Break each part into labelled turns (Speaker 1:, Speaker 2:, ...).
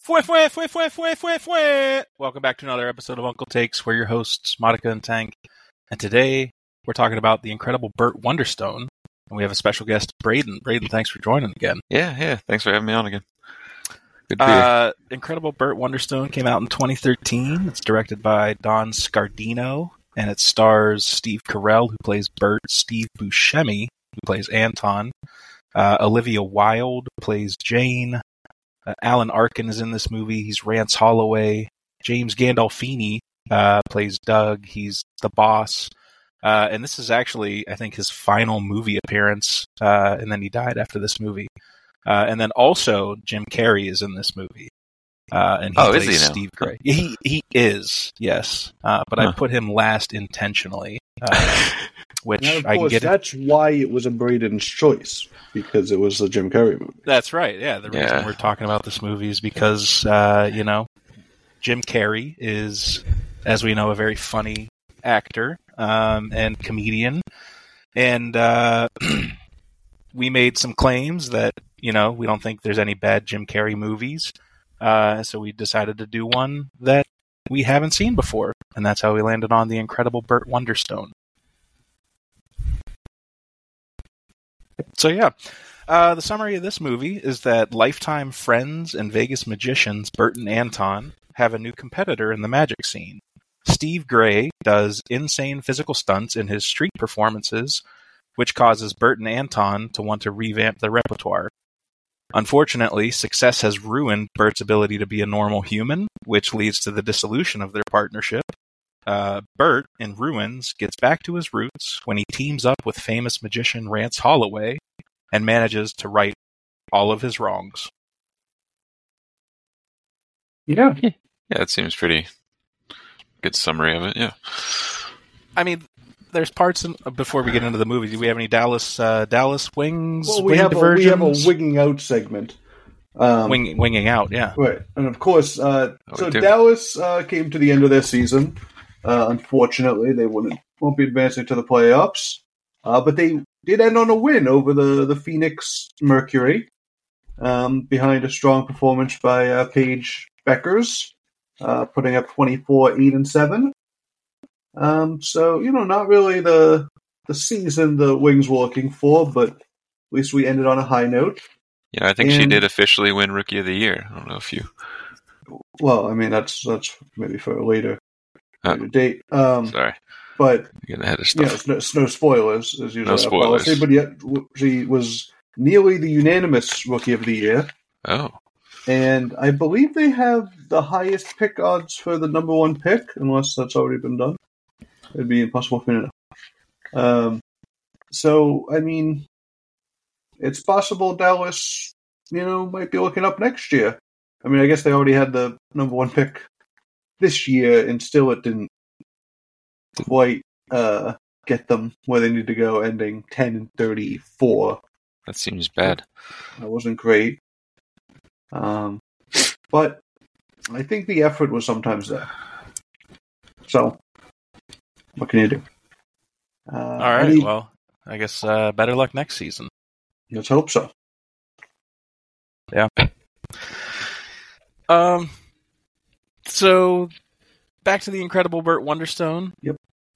Speaker 1: Fue. Welcome back to another episode of Uncle Takes. We're your hosts, Monica and Tank. And today, we're talking about the incredible Burt Wonderstone. And we have a special guest, Braden. Braden, thanks for joining again.
Speaker 2: Yeah. Thanks for having me on again. Good to be here.
Speaker 1: Incredible Burt Wonderstone came out in 2013. It's directed by Don Scardino, and it stars Steve Carell, who plays Burt, Steve Buscemi, who plays Anton, Olivia Wilde plays Jane, Alan Arkin is in this movie. He's Rance Holloway. James Gandolfini plays Doug. He's the boss. And this is actually, I think, his final movie appearance. And then he died after this movie. And then also Jim Carrey is in this movie. And he plays
Speaker 2: is he now?
Speaker 1: Steve Gray. He is, yes. But I put him last intentionally. Which
Speaker 3: and of
Speaker 1: I can
Speaker 3: course,
Speaker 1: get.
Speaker 3: That's why it was a Braden's choice, because it was a Jim Carrey movie.
Speaker 1: That's right. Yeah, the reason we're talking about this movie is because Jim Carrey is, as we know, a very funny actor and comedian, and we made some claims that we don't think there's any bad Jim Carrey movies, so we decided to do one that we haven't seen before, and that's how we landed on the incredible Burt Wonderstone. So the summary of this movie is that lifetime friends and Vegas magicians Burt and Anton have a new competitor in the magic scene. Steve Gray does insane physical stunts in his street performances, which causes Burt and Anton to want to revamp their repertoire. Unfortunately, success has ruined Burt's ability to be a normal human, which leads to the dissolution of their partnership. Burt, in ruins, gets back to his roots when he teams up with famous magician Rance Holloway and manages to right all of his wrongs.
Speaker 3: Yeah,
Speaker 2: it seems pretty good summary of it. Yeah.
Speaker 1: I mean, there's parts before we get into the movie. Do we have any Dallas wings?
Speaker 3: Well, we have a winging out segment.
Speaker 1: Winging out, yeah.
Speaker 3: Right, and of course, Dallas came to the end of their season. Unfortunately, they won't be advancing to the playoffs. But they did end on a win over the Phoenix Mercury, behind a strong performance by Paige Beckers, putting up 24-8-7. So, not really the season the Wings were looking for, but at least we ended on a high note.
Speaker 2: Yeah, I think she did officially win Rookie of the Year. I don't know if you...
Speaker 3: Well, I mean, that's maybe for a later date.
Speaker 2: Sorry.
Speaker 3: But,
Speaker 2: getting ahead of stuff.
Speaker 3: No spoilers, as usually.
Speaker 2: No spoilers.
Speaker 3: Policy, but yet, she was nearly the unanimous Rookie of the Year.
Speaker 2: Oh. And
Speaker 3: I believe they have the highest pick odds for the number one pick, unless that's already been done. It'd be impossible for me to know. So, I mean, it's possible Dallas, might be looking up next year. I mean, I guess they already had the number one pick this year, and still it didn't quite get them where they need to go, ending 10-34.
Speaker 2: That seems bad.
Speaker 3: That wasn't great. But I think the effort was sometimes there. So, what can you do?
Speaker 1: All right, well, I guess better luck next season.
Speaker 3: Let's hope so.
Speaker 1: Yeah. So, back to the incredible Burt Wonderstone.
Speaker 3: Yep.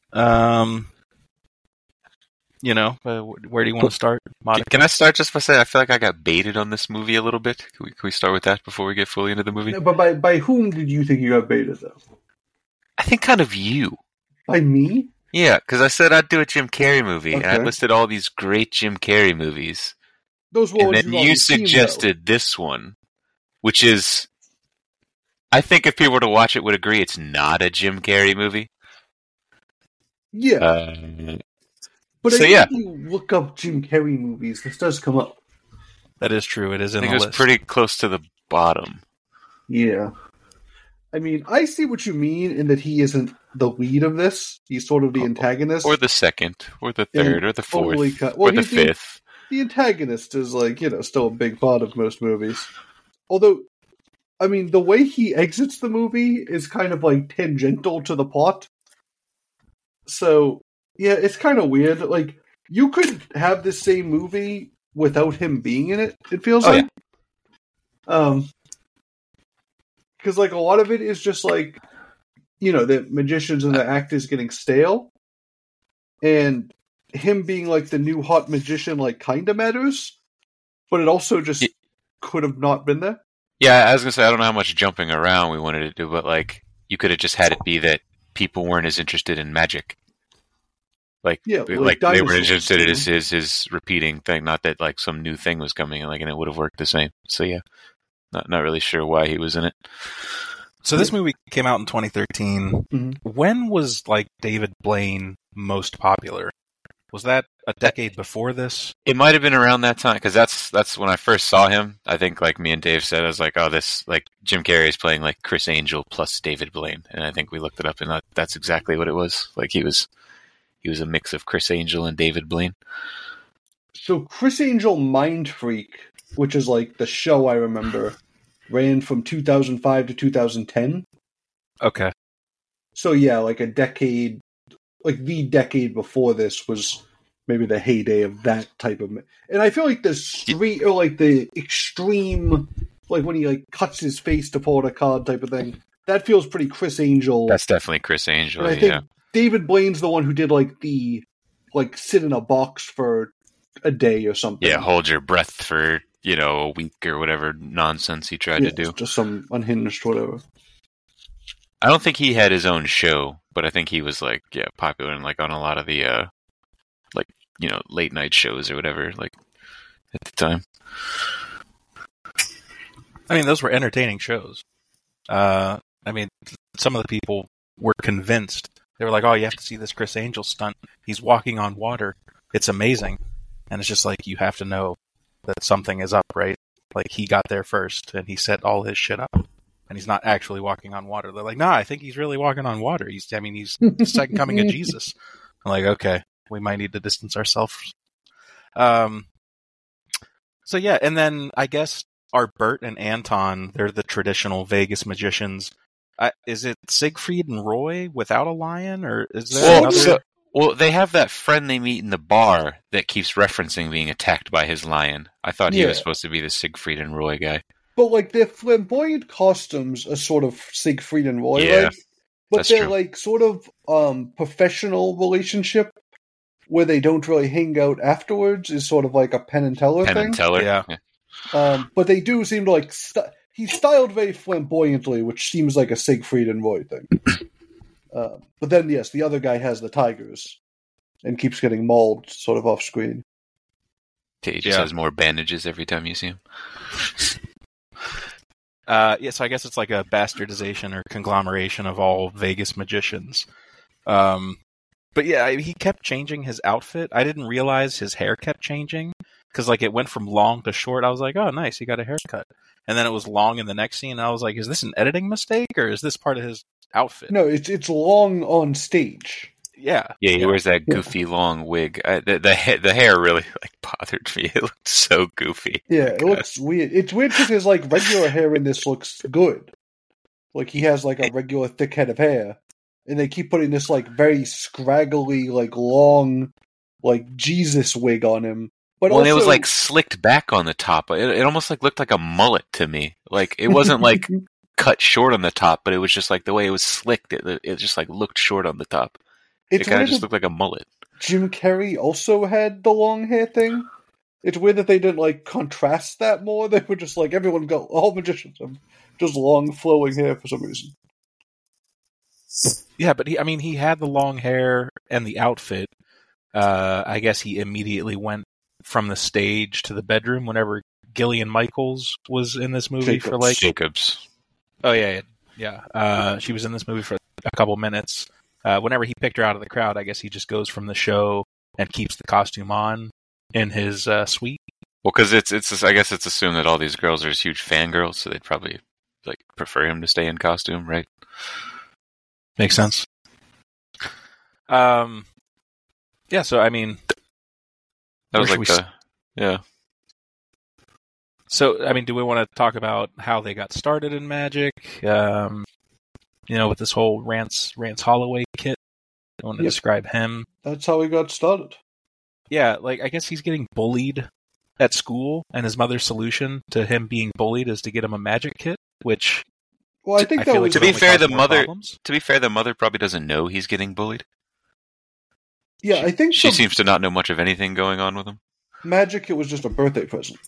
Speaker 1: Where do you want to start, Monica?
Speaker 2: Can I start just by saying I feel like I got baited on this movie a little bit? Can we start with that before we get fully into the movie?
Speaker 3: Yeah, but by whom did you think you got baited, though?
Speaker 2: I think kind of you.
Speaker 3: By me?
Speaker 2: Yeah, because I said I'd do a Jim Carrey movie,
Speaker 3: okay.
Speaker 2: and I listed all these great Jim Carrey movies.
Speaker 3: Those were
Speaker 2: and then you suggested this one, which is, I think if people were to watch it, would agree it's not a Jim Carrey movie.
Speaker 3: Yeah. But if you look up Jim Carrey movies, this does come up.
Speaker 1: That is true. It is in the list.
Speaker 2: I think it was pretty close to the bottom.
Speaker 3: Yeah. I mean, I see what you mean in that he isn't the lead of this. He's sort of the antagonist.
Speaker 2: Or the second, or the third, or the fourth, or the fifth.
Speaker 3: The antagonist is, still a big part of most movies. Although, I mean, the way he exits the movie is kind of, tangential to the plot. So, yeah, it's kind of weird. You could have the same movie without him being in it, it feels like. Yeah. because like a lot of it is just like, you know, the magicians and the actors getting stale, and him being like the new hot magician like kind of matters, but it also just could have not been there.
Speaker 2: Yeah, I was gonna say I don't know how much jumping around we wanted to do, but like you could have just had it be that people weren't as interested in magic. Like they weren't interested in his repeating thing. Not that like some new thing was coming, and it would have worked the same. So yeah, not really sure why he was in it.
Speaker 1: So this movie came out in 2013.
Speaker 3: Mm-hmm.
Speaker 1: When was like David Blaine most popular? Was that a decade before this?
Speaker 2: It might have been around that time, because that's when I first saw him. I think like me and Dave said, I was like, oh, this like Jim Carrey is playing like Chris Angel plus David Blaine, and I think we looked it up, and that's exactly what it was. Like he was a mix of Chris Angel and David Blaine.
Speaker 3: So Chris Angel Mind Freak, which is like the show I remember, ran from 2005 to 2010.
Speaker 1: Okay.
Speaker 3: So yeah, like a decade, like the decade before this was maybe the heyday of that type of. And I feel like the street or like the extreme, like when he like cuts his face to pull out a card type of thing, that feels pretty Chris Angel.
Speaker 2: That's definitely Chris Angel.
Speaker 3: And I think David Blaine's the one who did like the sit in a box for a day or something.
Speaker 2: Yeah, hold your breath for a week or whatever nonsense he tried to do.
Speaker 3: Just some unhinged whatever.
Speaker 2: I don't think he had his own show, but I think he was like popular and like on a lot of the late night shows or whatever like at the time.
Speaker 1: I mean, those were entertaining shows. I mean, some of the people were convinced. They were like, oh, you have to see this Chris Angel stunt. He's walking on water. It's amazing. And it's just like, you have to know that something is up, right? Like, he got there first, and he set all his shit up. And he's not actually walking on water. They're like, nah, I think he's really walking on water. He's the second coming of Jesus. I'm like, okay, we might need to distance ourselves. So yeah, and then I guess our Bert and Anton, they're the traditional Vegas magicians. Is it Siegfried and Roy without a lion, or is there another?
Speaker 2: Well, they have that friend they meet in the bar that keeps referencing being attacked by his lion. I thought he was supposed to be the Siegfried and Roy guy.
Speaker 3: But like their flamboyant costumes are sort of Siegfried and Roy,
Speaker 2: yeah,
Speaker 3: but they're true. Like sort of professional relationship where they don't really hang out afterwards is sort of like a Penn and Teller thing.
Speaker 2: Penn and Teller,
Speaker 1: yeah.
Speaker 3: But they do seem to like he's styled very flamboyantly, which seems like a Siegfried and Roy thing. But then, yes, the other guy has the tigers and keeps getting mauled sort of off screen.
Speaker 2: He just has more bandages every time you see him.
Speaker 1: So I guess it's like a bastardization or conglomeration of all Vegas magicians. But yeah, he kept changing his outfit. I didn't realize his hair kept changing because like it went from long to short. I was like, oh, nice, he got a haircut. And then it was long in the next scene. I was like, is this an editing mistake or is this part of his outfit?
Speaker 3: No, it's long on stage.
Speaker 1: Yeah.
Speaker 2: Yeah, he wears that goofy long wig. The hair really like bothered me. It looked so goofy.
Speaker 3: Yeah, it looks weird. It's weird because his like regular hair in this looks good. Like he has like a regular thick head of hair. And they keep putting this like very scraggly, like long, like Jesus wig on him. But
Speaker 2: it was like slicked back on the top. It almost like looked like a mullet to me. Like it wasn't like cut short on the top, but it was just like the way it was slicked. It just like looked short on the top. It kind of just looked like a mullet.
Speaker 3: Jim Carrey also had the long hair thing. It's weird that they didn't like contrast that more. They were just like all magicians have just long flowing hair for some reason.
Speaker 1: Yeah, but he had the long hair and the outfit. I guess he immediately went from the stage to the bedroom whenever Gillian Michaels was in this movie for like
Speaker 2: Jacobs.
Speaker 1: Oh yeah. She was in this movie for a couple minutes. Whenever he picked her out of the crowd, I guess he just goes from the show and keeps the costume on in his suite.
Speaker 2: Well, because I guess it's assumed that all these girls are huge fangirls, so they'd probably like prefer him to stay in costume, right?
Speaker 1: Makes sense. Yeah. So I mean,
Speaker 2: that was like yeah.
Speaker 1: So I mean, do we want to talk about how they got started in magic? With this whole Rance Holloway kit. I want to describe him.
Speaker 3: That's how he got started.
Speaker 1: Yeah, like I guess he's getting bullied at school, and his mother's solution to him being bullied is to get him a magic kit, which
Speaker 3: Well, I think that was...
Speaker 2: To be fair, the mother probably doesn't know he's getting bullied.
Speaker 3: Yeah, I think...
Speaker 2: She seems to not know much of anything going on with him.
Speaker 3: Magic, it was just a birthday present.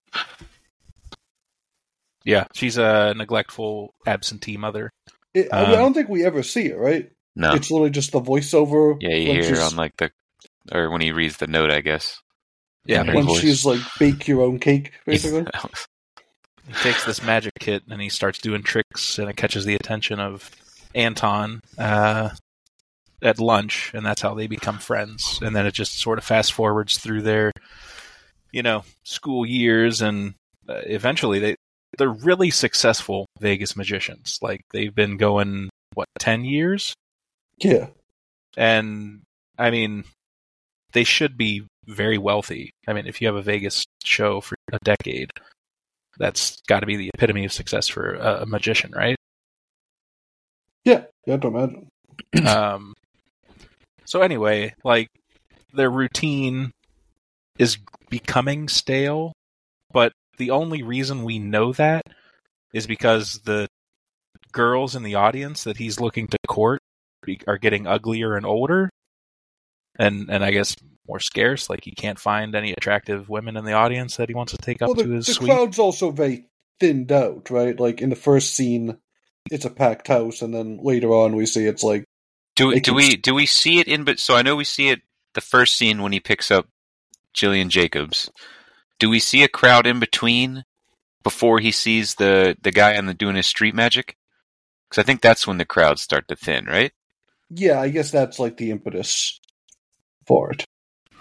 Speaker 1: Yeah, she's a neglectful, absentee mother.
Speaker 3: I don't think we ever see it, right?
Speaker 2: No.
Speaker 3: It's literally just the voiceover.
Speaker 2: Yeah, you hear on like or when he reads the note, I guess.
Speaker 1: Yeah,
Speaker 3: when she's like, bake your own cake, basically.
Speaker 1: He takes this magic kit and he starts doing tricks, and it catches the attention of Anton at lunch, and that's how they become friends. And then it just sort of fast forwards through their, school years, and eventually they're really successful Vegas magicians. Like, they've been going, 10 years?
Speaker 3: Yeah.
Speaker 1: And, I mean, they should be very wealthy. I mean, if you have a Vegas show for a decade, that's got to be the epitome of success for a magician, right?
Speaker 3: Yeah, I have to imagine.
Speaker 1: So anyway, like, their routine is becoming stale, but the only reason we know that is because the girls in the audience that he's looking to court are getting uglier and older, and I guess more scarce. Like, he can't find any attractive women in the audience that he wants to take up to his suite.
Speaker 3: The crowd's also very thinned out, right? Like, in the first scene, it's a packed house, and then later on we see it's like...
Speaker 2: Do we see it in... But so I know we see it the first scene when he picks up Gillian Jacobs. Do we see a crowd in between before he sees the guy doing his street magic? Because I think that's when the crowds start to thin, right?
Speaker 3: Yeah, I guess that's like the impetus for it.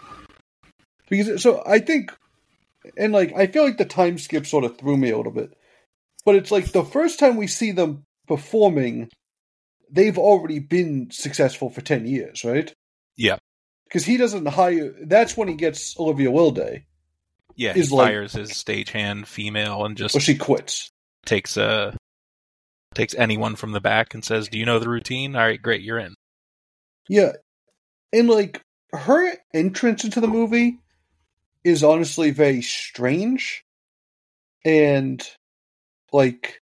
Speaker 3: Because so I think, and like I feel like the time skip sort of threw me a little bit, but it's like the first time we see them performing, they've already been successful for 10 years, right?
Speaker 1: Yeah.
Speaker 3: Because he doesn't hire. That's when he gets Olivia Wilde.
Speaker 1: Yeah, he fires his stagehand female and just...
Speaker 3: Well, she quits.
Speaker 1: Takes anyone from the back and says, "Do you know the routine? All right, great, you're in."
Speaker 3: Yeah. And, like, her entrance into the movie is honestly very strange. And, like,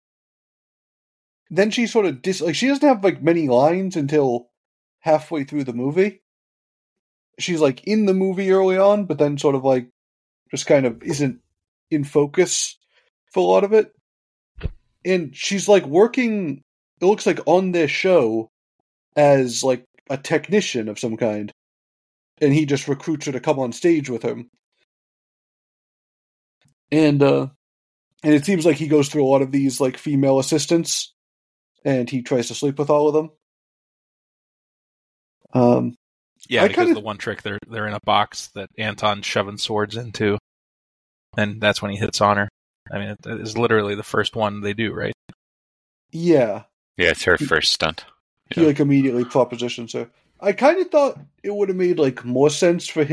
Speaker 3: then she sort of... she doesn't have, like, many lines until halfway through the movie. She's, like, in the movie early on, but then sort of, like, just kind of isn't in focus for a lot of it. And she's, like, working, it looks like, on this show as, like, a technician of some kind. And he just recruits her to come on stage with him. And it seems like he goes through a lot of these, like, female assistants. And he tries to sleep with all of them.
Speaker 1: Yeah, because the one trick, they're in a box that Anton's shoving swords into. And that's when he hits on her. I mean, it is literally the first one they do, right?
Speaker 3: Yeah.
Speaker 2: Yeah, it's her first stunt.
Speaker 3: He, like, immediately propositions her. I kind of thought it would have made, like, more sense for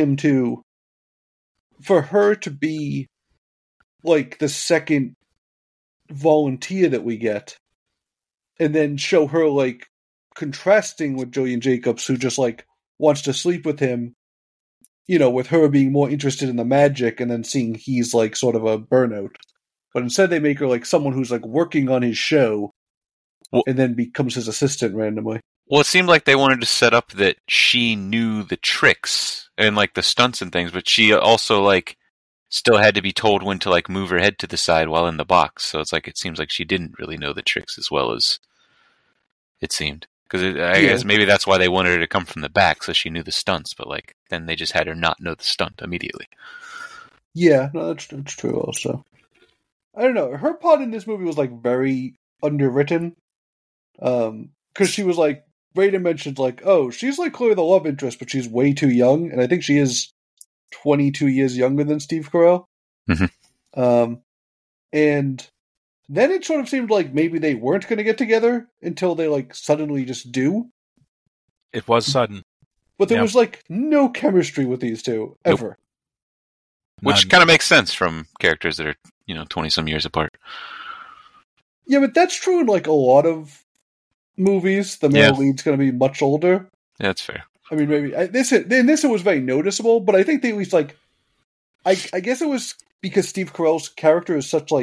Speaker 3: her to be, like, the second volunteer that we get. And then show her, like, contrasting with Gillian Jacobs, who just, like, wants to sleep with him, with her being more interested in the magic, and then seeing he's, like, sort of a burnout. But instead they make her, like, someone who's, like, working on his show, and then becomes his assistant randomly.
Speaker 2: Well, it seemed like they wanted to set up that she knew the tricks, and, like, the stunts and things, but she also, like, still had to be told when to, like, move her head to the side while in the box. So it's like, it seems like she didn't really know the tricks as well as it seemed. Because I guess maybe that's why they wanted her to come from the back, so she knew the stunts, but, like, then they just had her not know the stunt immediately.
Speaker 3: Yeah, no, that's true also. I don't know, her part in this movie was, like, very underwritten. Because she was, like, Brayden mentioned, like, oh, she's, like, clearly the love interest, but she's way too young, and I think she is 22 years younger than Steve Carell.
Speaker 2: Mm-hmm.
Speaker 3: And then it sort of seemed like maybe they weren't going to get together until they, like, suddenly just do.
Speaker 1: It was sudden.
Speaker 3: But there was, like, no chemistry with these two, ever.
Speaker 2: Nope. Which kind of makes sense from characters that are, 20-some years apart.
Speaker 3: Yeah, but that's true in, like, a lot of movies. The male lead's going to be much older.
Speaker 2: Yeah, that's fair.
Speaker 3: I mean, maybe... in this it was very noticeable, but I think they at least, like... I guess it was because Steve Carell's character is such, like,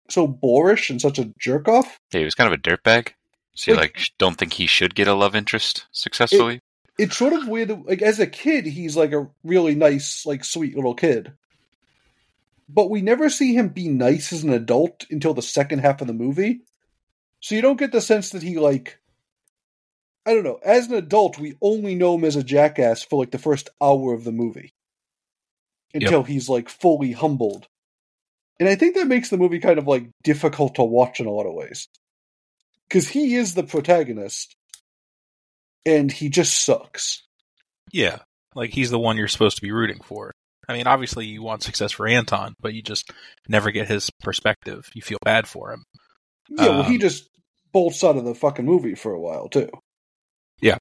Speaker 3: so boorish and such a jerk off.
Speaker 2: Yeah, he was kind of a dirtbag. So you don't think he should get a love interest successfully?
Speaker 3: It's sort of weird. Like as a kid, he's like a really nice, like sweet little kid. But we never see him be nice as an adult until the second half of the movie. So you don't get the sense that he I don't know. As an adult, we only know him as a jackass for the first hour of the movie. Until he's fully humbled. And I think that makes the movie kind of difficult to watch in a lot of ways. Because he is the protagonist. And he just sucks.
Speaker 1: Yeah. He's the one you're supposed to be rooting for. I mean, obviously you want success for Anton, but you just never get his perspective. You feel bad for him.
Speaker 3: Yeah, well, he just bolts out of the fucking movie for a while, too.
Speaker 1: Yeah.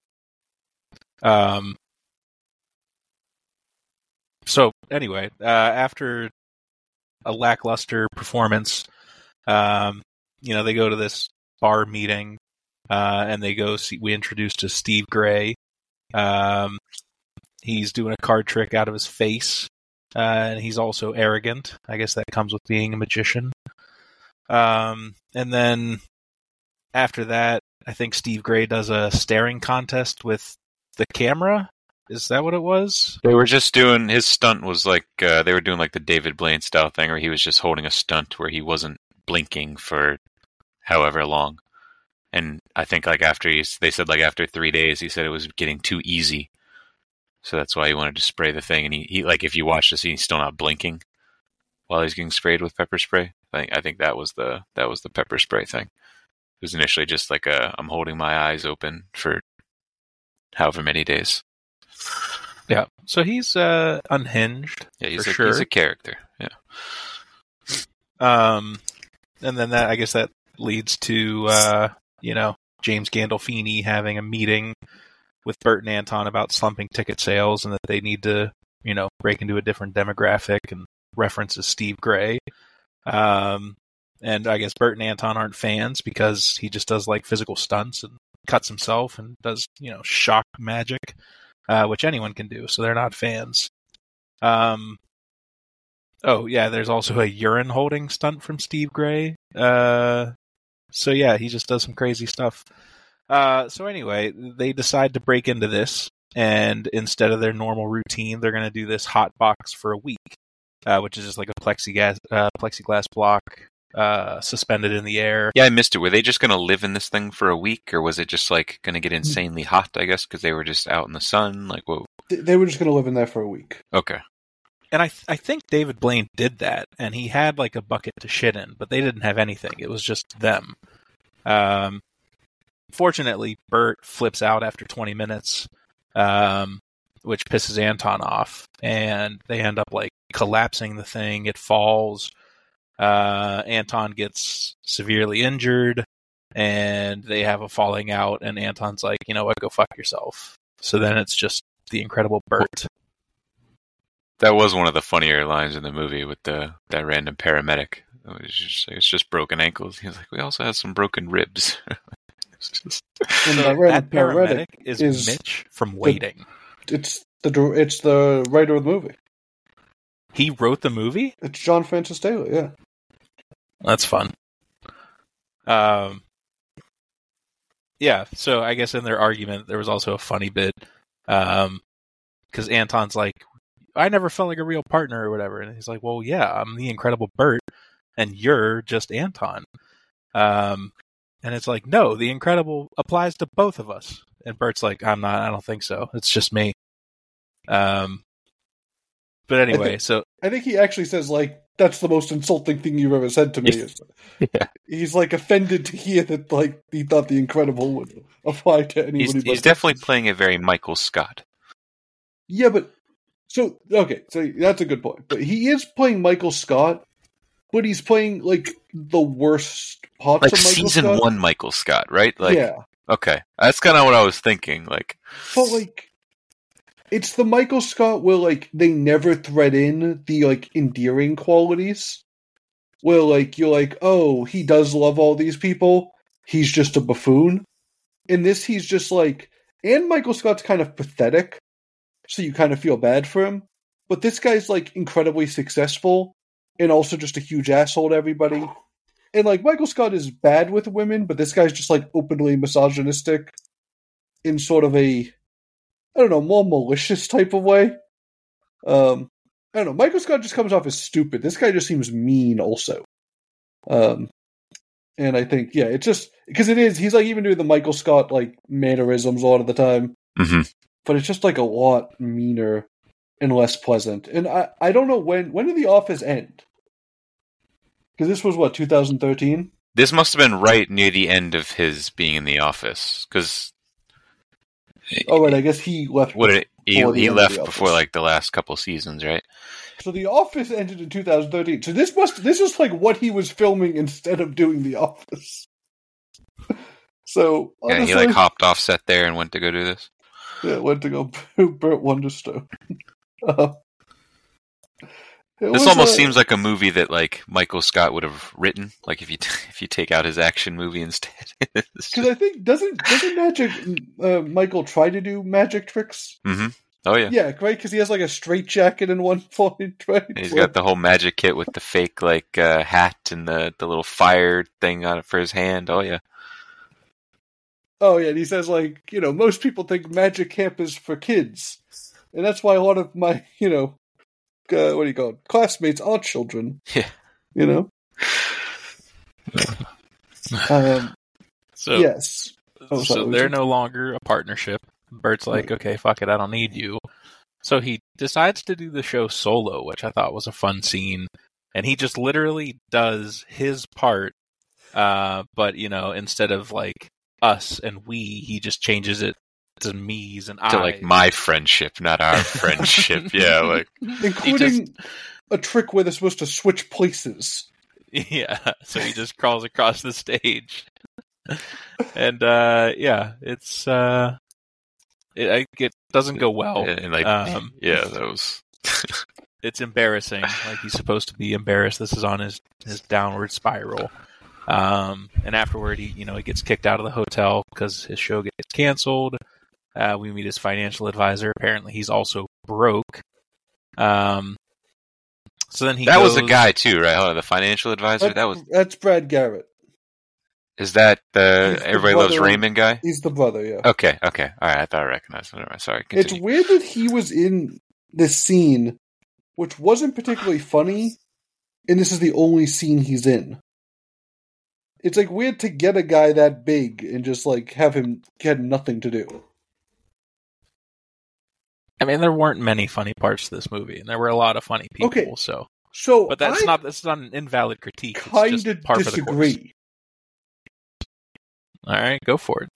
Speaker 1: So, anyway, after a lackluster performance, they go to this bar meeting, and they go see, we introduced to Steve Gray. He's doing a card trick out of his face, and he's also arrogant. I guess that comes with being a magician. And then after that, I think Steve Gray does a staring contest with the camera. Is that what it was?
Speaker 2: They were just doing, his stunt was they were doing the David Blaine style thing where he was just holding a stunt where he wasn't blinking for however long. And I think they said after 3 days, he said it was getting too easy. So that's why he wanted to spray the thing. And he if you watch the scene, he's still not blinking while he's getting sprayed with pepper spray. I think that was the pepper spray thing. It was initially just I'm holding my eyes open for however many days.
Speaker 1: Yeah, so he's unhinged.
Speaker 2: Yeah, he's
Speaker 1: a
Speaker 2: character. Yeah.
Speaker 1: And then I guess that leads to James Gandolfini having a meeting with Bert and Anton about slumping ticket sales and that they need to break into a different demographic, and references Steve Gray. And I guess Bert and Anton aren't fans because he just does physical stunts and cuts himself and does shock magic. Which anyone can do, so they're not fans. Oh, yeah, there's also a urine holding stunt from Steve Gray. So yeah, he just does some crazy stuff. So anyway, they decide to break into this, and instead of their normal routine, they're going to do this hot box for a week, which is just a plexiglass block suspended in the air.
Speaker 2: Yeah, I missed it. Were they just going to live in this thing for a week, or was it just going to get insanely hot, I guess, because they were just out in the sun? Whoa.
Speaker 3: They were just going to live in there for a week.
Speaker 2: Okay.
Speaker 1: And I think David Blaine did that, and he had a bucket to shit in, but they didn't have anything. It was just them. Fortunately, Bert flips out after 20 minutes, which pisses Anton off, and they end up collapsing the thing. It falls. Anton gets severely injured, and they have a falling out, and Anton's like, you know what, go fuck yourself. So then it's just the Incredible Bert.
Speaker 2: That was one of the funnier lines in the movie with that random paramedic. It's just broken ankles. He's like, we also have some broken ribs.
Speaker 1: That paramedic is Mitch from Waiting.
Speaker 3: It's the writer of the movie.
Speaker 1: He wrote the movie?
Speaker 3: It's John Francis Taylor, yeah.
Speaker 1: That's fun. Yeah, so I guess in their argument, there was also a funny bit, because Anton's like, I never felt like a real partner or whatever. And he's like, well, yeah, I'm the Incredible Bert, and you're just Anton. And it's like, no, the Incredible applies to both of us. And Bert's like, I don't think so. It's just me. But anyway,
Speaker 3: I think he actually says, that's the most insulting thing you've ever said to me.
Speaker 2: Yeah.
Speaker 3: He's, offended to hear that, he thought the Incredible would apply to anybody.
Speaker 2: He's definitely playing a very Michael Scott.
Speaker 3: Yeah, but... So that's a good point. But he is playing Michael Scott, but he's playing, the worst parts of Michael Scott.
Speaker 2: Season 1 Michael Scott, right?
Speaker 3: Yeah.
Speaker 2: Okay. That's kind of what I was thinking.
Speaker 3: But, it's the Michael Scott where, they never thread in the, endearing qualities. Where, you're like, oh, he does love all these people. He's just a buffoon. In this, he's just and Michael Scott's kind of pathetic. So you kind of feel bad for him. But this guy's, incredibly successful. and also just a huge asshole to everybody. And like Michael Scott is bad with women, but this guy's just like openly misogynistic in sort of a, I don't know, more malicious type of way. I don't know. Michael Scott just comes off as stupid. This guy just seems mean also. And I think, yeah, it's just because he's like even doing the Michael Scott like mannerisms a lot of the time, but it's just like a lot meaner and less pleasant. And I don't know when did The Office end? Because this was, what, 2013?
Speaker 2: This must have been right near the end of his being in The Office. Because...
Speaker 3: Oh, right, I guess he left
Speaker 2: he left before, like, the last couple seasons, right?
Speaker 3: So The Office ended in 2013. So this is, like, what he was filming instead of doing The Office. So, honestly,
Speaker 2: he, like, hopped off set there and went to go do this?
Speaker 3: Yeah, went to go Burt Wonderstone.
Speaker 2: This almost seems like a movie that like Michael Scott would have written. Like if you take out his action movie instead.
Speaker 3: Because I think doesn't Michael try to do magic tricks?
Speaker 2: Mm-hmm. Oh yeah,
Speaker 3: yeah, right. Because he has like a straitjacket in one point, right?
Speaker 2: And he's got the whole magic kit with the fake like hat and the little fire thing on it for his hand. Oh yeah.
Speaker 3: Oh yeah, and he says like most people think magic camp is for kids, and that's why a lot of my what do you call it? Classmates are children.
Speaker 2: Yeah.
Speaker 3: So yes.
Speaker 1: So they're no longer a partnership. Bert's like, okay, fuck it, I don't need you. So he decides to do the show solo, which I thought was a fun scene. And he just literally does his part, but instead of like us and we, he just changes it to me's and I.
Speaker 2: To like my friendship, not our friendship. Yeah, like
Speaker 3: including a trick where they're supposed to switch places.
Speaker 1: Yeah, so he just crawls across the stage, and it's it doesn't go well.
Speaker 2: And like, that was.
Speaker 1: It's embarrassing. Like he's supposed to be embarrassed. This is on his downward spiral. And afterward, he gets kicked out of the hotel because his show gets canceled. We meet his financial advisor. Apparently, he's also broke. So then
Speaker 2: that was a guy too, right? Oh, the financial advisor.
Speaker 3: That's Brad Garrett.
Speaker 2: Is that the Everybody Loves Raymond guy?
Speaker 3: He's the brother. Yeah.
Speaker 2: Okay. All right. I thought I recognized him. Sorry. Continue.
Speaker 3: It's weird that he was in this scene, which wasn't particularly funny, and this is the only scene he's in. It's like weird to get a guy that big and just like have him had nothing to do.
Speaker 1: I mean, there weren't many funny parts to this movie, and there were a lot of funny people. Okay.
Speaker 3: So,
Speaker 1: but that's not an invalid critique.
Speaker 3: Kind of disagree.
Speaker 1: All right, go for it.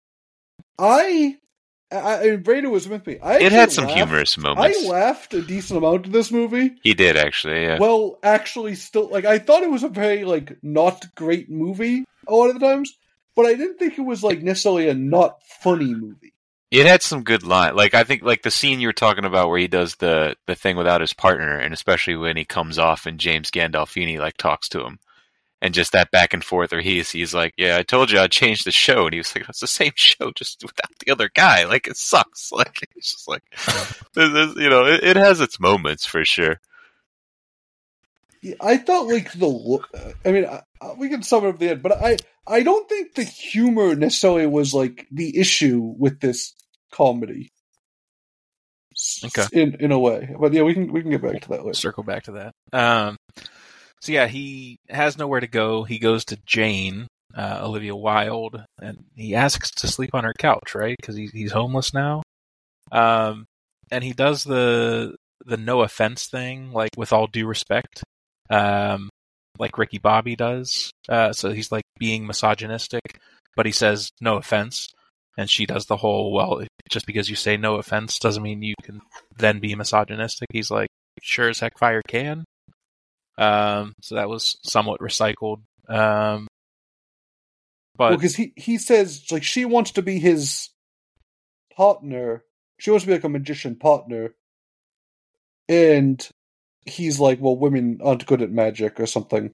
Speaker 3: Brandon was with me.
Speaker 2: It had some humorous moments.
Speaker 3: I laughed a decent amount in this movie.
Speaker 2: He did, actually, yeah.
Speaker 3: Well, actually, still, like, I thought it was a very, like, not great movie a lot of the times, but I didn't think it was, like, necessarily a not funny movie.
Speaker 2: It had some good lines. Like, I think, like, the scene you were talking about where he does the thing without his partner, and especially when he comes off and James Gandolfini, like, talks to him. And just that back and forth, or he's like, yeah, I told you I'd change the show. And he was like, it's the same show, just without the other guy. Like, it sucks. Like, it's just like, it has its moments for sure.
Speaker 3: Yeah, I thought, like, we can sum it up at the end, but I don't think the humor necessarily was, like, the issue with this comedy.
Speaker 1: Okay.
Speaker 3: In a way. But yeah, we can get back to that later.
Speaker 1: Circle back to that. So yeah, he has nowhere to go. He goes to Jane, Olivia Wilde, and he asks to sleep on her couch, right? Because he's homeless now. And he does the no offense thing, like with all due respect, like Ricky Bobby does. So he's like being misogynistic, but he says no offense, and she does the whole, well, just because you say no offense doesn't mean you can then be misogynistic. He's like, sure as heck fire can. So that was somewhat recycled. But
Speaker 3: because he says, like, she wants to be his partner. She wants to be like a magician partner. And he's like, well, women aren't good at magic or something.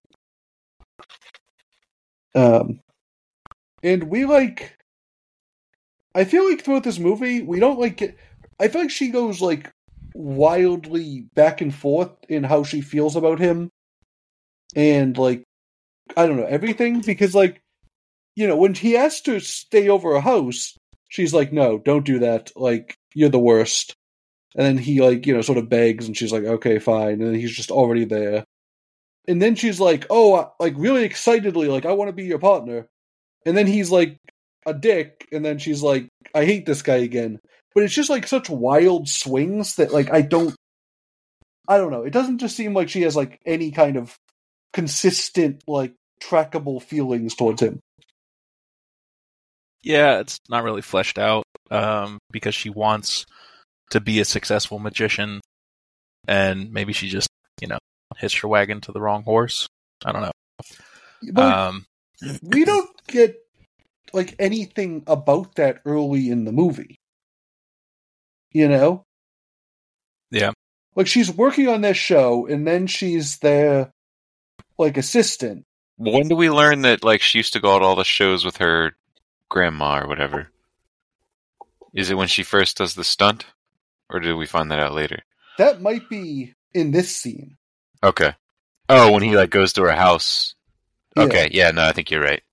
Speaker 3: And we like, I feel like throughout this movie, we don't like get, I feel like she goes like wildly back and forth in how she feels about him and like, I don't know, everything, because like, when he has to stay over her house, she's like, no, don't do that, like, you're the worst. And then he like, sort of begs, and she's like, okay, fine, and then he's just already there. And then she's like, oh, like really excitedly, like, I want to be your partner. And then he's like a dick, and then she's like, I hate this guy again. But it's just like such wild swings that like I don't know. It doesn't just seem like she has like any kind of consistent, like, trackable feelings towards him.
Speaker 1: Yeah, it's not really fleshed out because she wants to be a successful magician, and maybe she just, hitched her wagon to the wrong horse. I don't know.
Speaker 3: But we don't get like anything about that early in the movie.
Speaker 1: Yeah.
Speaker 3: Like, she's working on this show, and then she's their, like, assistant.
Speaker 2: When do we learn that, like, she used to go to all the shows with her grandma or whatever? Is it when she first does the stunt? Or did we find that out later?
Speaker 3: That might be in this scene.
Speaker 2: Okay. Oh, when he, like, goes to her house. Okay, yeah, no, I think you're right.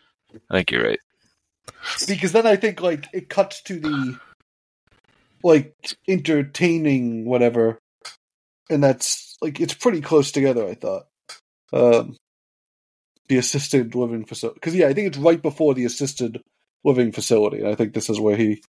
Speaker 3: Because then I think, like, it cuts to the, like, entertaining whatever. And that's, like, it's pretty close together, I thought. The assisted living facility. Because, I think it's right before the assisted living facility. And I think this is where he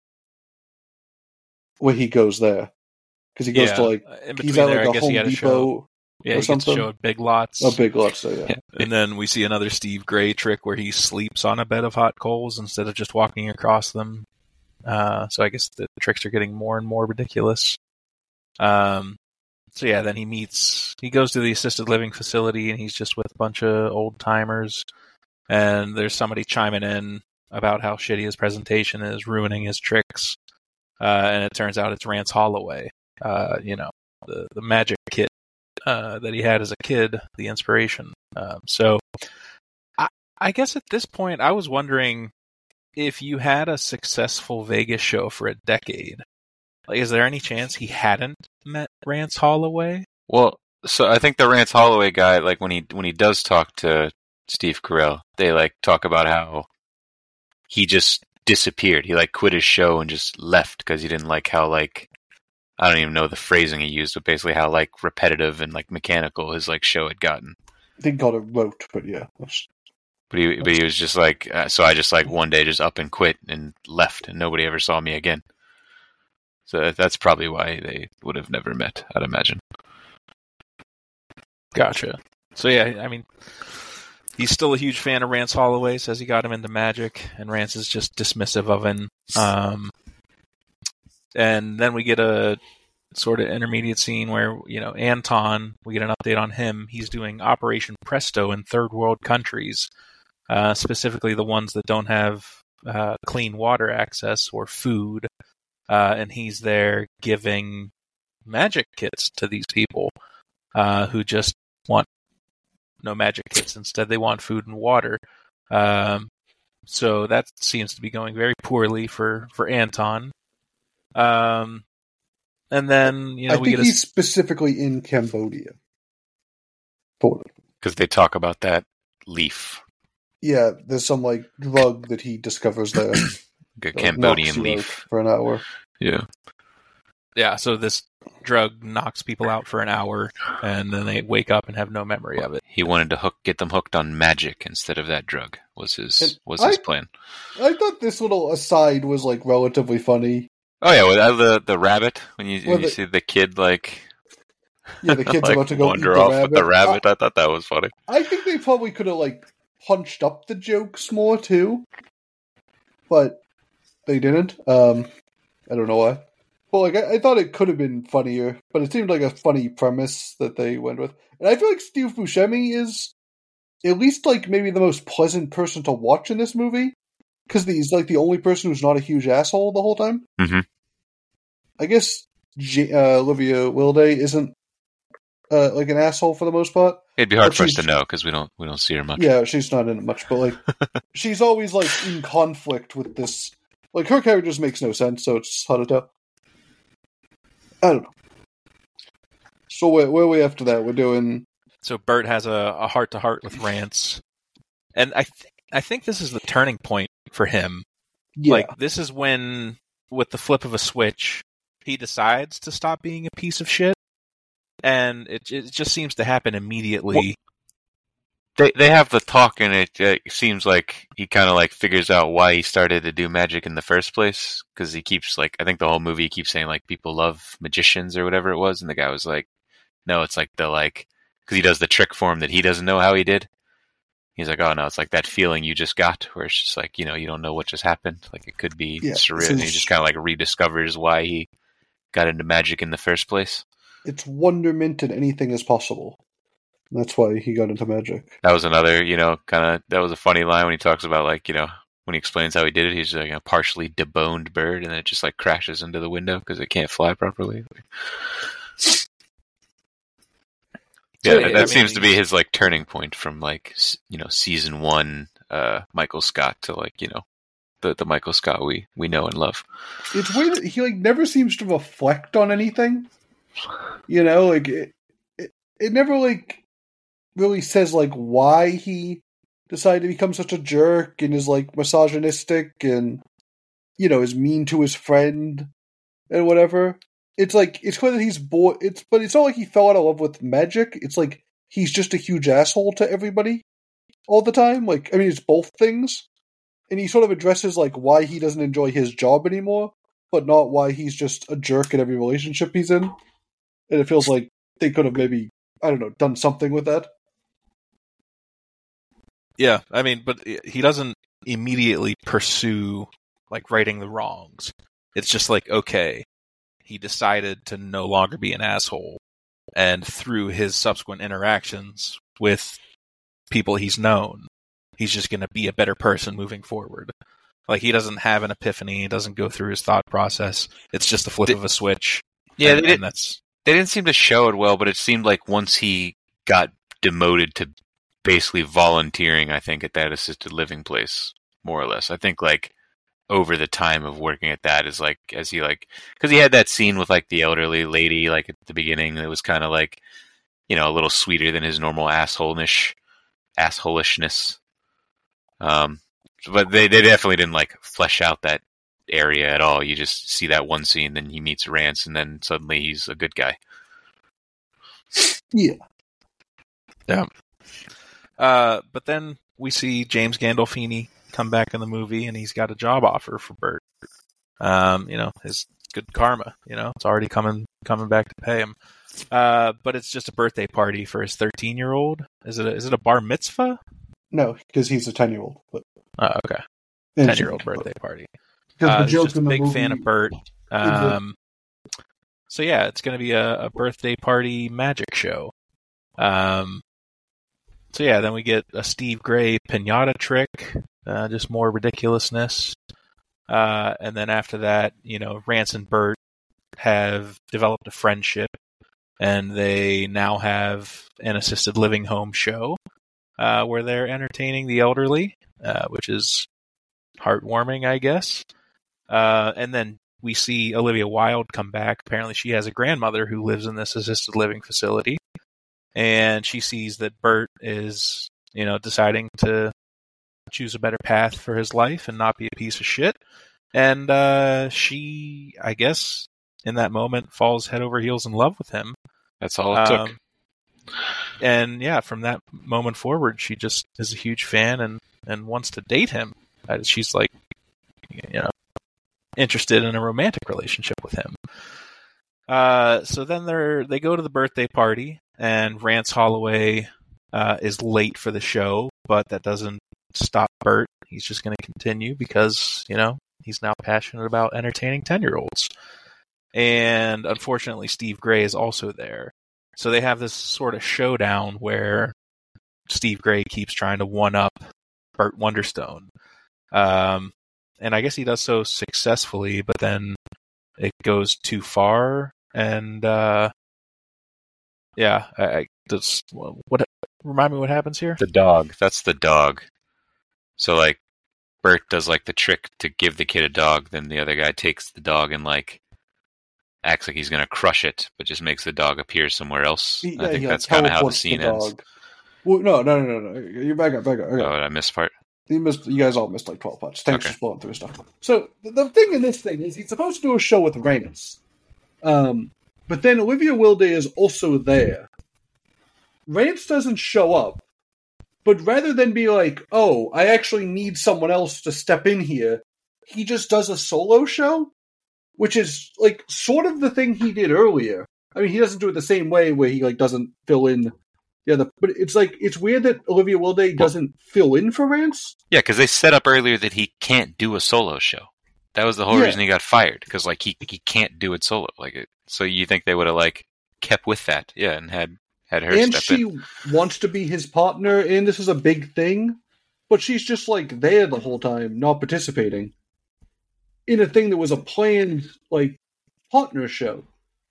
Speaker 3: goes there. Because he goes to, like, he's at, like, a Home Depot.
Speaker 1: He gets to show at Big Lots.
Speaker 3: Oh, Big Lots, so yeah.
Speaker 1: And then we see another Steve Gray trick where he sleeps on a bed of hot coals instead of just walking across them. So I guess the tricks are getting more and more ridiculous. Then he goes to the assisted living facility, and he's just with a bunch of old timers. And there's somebody chiming in about how shitty his presentation is, ruining his tricks. And it turns out it's Rance Holloway, the magic kit that he had as a kid, the inspiration. So I guess at this point, I was wondering if you had a successful Vegas show for a decade, like, is there any chance he hadn't met Rance Holloway?
Speaker 2: Well, so I think the Rance Holloway guy, like, when he does talk to Steve Carell, they, like, talk about how he just disappeared. He, like, quit his show and just left because he didn't like how, like, I don't even know the phrasing he used, but basically how, like, repetitive and, like, mechanical his, like, show had gotten.
Speaker 3: I think he called it rote, but yeah.
Speaker 2: But he was just like, so I just, like, one day just up and quit and left, and nobody ever saw me again. So that's probably why they would have never met, I'd imagine.
Speaker 1: Gotcha. So yeah, I mean, he's still a huge fan of Rance Holloway, says he got him into magic, and Rance is just dismissive of him. And then we get a sort of intermediate scene where, Anton, we get an update on him. He's doing Operation Presto in third world countries, specifically the ones that don't have clean water access or food. And he's there giving magic kits to these people who just want no magic kits. Instead, they want food and water. So that seems to be going very poorly for Anton. And then,
Speaker 3: I think he's specifically in Cambodia.
Speaker 2: Because they talk about that leaf.
Speaker 3: Yeah, there's some, like, drug that he discovers there.
Speaker 2: A Cambodian leaf.
Speaker 3: For an hour.
Speaker 2: Yeah.
Speaker 1: Yeah, so this drug knocks people out for an hour, and then they wake up and have no memory of it.
Speaker 2: He wanted to get them hooked on magic instead of that drug, was his plan.
Speaker 3: I thought this little aside was, like, relatively funny.
Speaker 2: Oh yeah, well, the rabbit, when you see the kid, like...
Speaker 3: Yeah, the kid's
Speaker 2: like,
Speaker 3: about to go
Speaker 2: wander
Speaker 3: eat the
Speaker 2: off
Speaker 3: rabbit.
Speaker 2: With the rabbit. I thought that was funny.
Speaker 3: I think they probably could have, like, punched up the jokes more, too. But they didn't. I don't know why. Well, like, I thought it could have been funnier, but it seemed like a funny premise that they went with. And I feel like Steve Buscemi is at least, like, maybe the most pleasant person to watch in this movie. Because he's, like, the only person who's not a huge asshole the whole time.
Speaker 2: Mm-hmm.
Speaker 3: I guess Olivia Wilde isn't, like, an asshole for the most part.
Speaker 2: It'd be hard for us to know, because we don't see her much.
Speaker 3: Yeah, she's not in it much, but, like, she's always, like, in conflict with this. Like, her character just makes no sense, so it's hard to tell. I don't know. So where are we after that? We're doing
Speaker 1: So Bert has a heart-to-heart with Rance. And I think this is the turning point for him. Yeah. Like, this is when, with the flip of a switch, he decides to stop being a piece of shit. And it just seems to happen immediately.
Speaker 2: Well, they have the talk, and it seems like he kind of like figures out why he started to do magic in the first place. Because he keeps like, I think the whole movie he keeps saying like people love magicians or whatever it was, and the guy was like, no, it's like because he does the trick for him that he doesn't know how he did. He's like, oh no, it's like that feeling you just got, where it's just like, you know, you don't know what just happened. Like it could be surreal, and he just kind of like rediscovers why he got into magic in the first place.
Speaker 3: It's wonderment and anything is possible. That's why he got into magic.
Speaker 2: That was another, you know, that was a funny line when he talks about like, you know, when he explains how he did it, he's like a partially deboned bird, and then it just like crashes into the window because it can't fly properly. Yeah, that seems to be his like turning point from like, you know, season 1 Michael Scott to like, you know, the Michael Scott we know and love.
Speaker 3: It's weird that he like never seems to reflect on anything. You know, like it never like really says like why he decided to become such a jerk and is like misogynistic and, you know, is mean to his friend and whatever. It's like, it's clear that he's bored. But it's not like he fell out of love with magic. It's like he's just a huge asshole to everybody all the time. Like, I mean, it's both things. And he sort of addresses like why he doesn't enjoy his job anymore, but not why he's just a jerk in every relationship he's in. And it feels like they could have maybe, I don't know, done something with that.
Speaker 1: Yeah, I mean, but he doesn't immediately pursue like righting the wrongs. It's just like, okay, he decided to no longer be an asshole, and through his subsequent interactions with people he's known, he's just going to be a better person moving forward. Like, he doesn't have an epiphany, he doesn't go through his thought process. It's just a flip of a switch.
Speaker 2: Yeah, they didn't seem to show it well, but it seemed like once he got demoted to basically volunteering, I think, at that assisted living place, more or less. I think, like, over the time of working at that is like, as he like, because he had that scene with like the elderly lady like at the beginning, it was kind of like, you know, a little sweeter than his normal assholishness. But they definitely didn't like flesh out that area at all. You just see that one scene, then he meets Rance, and then suddenly he's a good guy.
Speaker 3: Yeah.
Speaker 1: But then we see James Gandolfini come back in the movie, and he's got a job offer for Bert. You know, his good karma, you know, it's already coming back to pay him. But it's just a birthday party for his 13-year-old. Is it a bar mitzvah?
Speaker 3: No, because he's a 10-year-old. But...
Speaker 1: Oh, okay. 10-year-old birthday party. He's just a big fan of Bert. So yeah, it's going to be a birthday party magic show. So yeah, then we get a Steve Gray pinata trick, just more ridiculousness. And then after that, you know, Rance and Bert have developed a friendship, and they now have an assisted living home show where they're entertaining the elderly, which is heartwarming, I guess. And then we see Olivia Wilde come back. Apparently she has a grandmother who lives in this assisted living facility. And she sees that Bert is, you know, deciding to choose a better path for his life and not be a piece of shit. And she, I guess, in that moment, falls head over heels in love with him.
Speaker 2: That's all it took.
Speaker 1: And yeah, from that moment forward, she just is a huge fan and wants to date him. She's like, you know, interested in a romantic relationship with him. So then they go to the birthday party, and Rance Holloway is late for the show, but that doesn't stop Bert. He's just going to continue because, you know, he's now passionate about entertaining 10-year-olds. And unfortunately, Steve Gray is also there. So they have this sort of showdown where Steve Gray keeps trying to one-up Bert Wonderstone. And I guess he does so successfully, but then it goes too far. And remind me what happens here?
Speaker 2: The dog. That's the dog. So like Bert does like the trick to give the kid a dog, then the other guy takes the dog and like acts like he's going to crush it, but just makes the dog appear somewhere else. I think that's kind of how the scene ends.
Speaker 3: Well, no. You back up. Okay.
Speaker 2: Oh, I missed part.
Speaker 3: You guys all missed like 12 parts. Thanks for blowing through stuff. So the thing in this thing is he's supposed to do a show with Rance. But then Olivia Wilde is also there. Rance doesn't show up. But rather than be like, oh, I actually need someone else to step in here, he just does a solo show, which is like sort of the thing he did earlier. I mean, he doesn't do it the same way where he like doesn't fill in but it's like it's weird that Olivia Wilde doesn't fill in for Rance.
Speaker 2: Yeah, because they set up earlier that he can't do a solo show. That was the whole reason he got fired, because like he can't do it solo. So you think they would have like kept with that, and had her step in.
Speaker 3: And she wants to be his partner, and this is a big thing, but she's just like there the whole time, not participating in a thing that was a planned like partner show.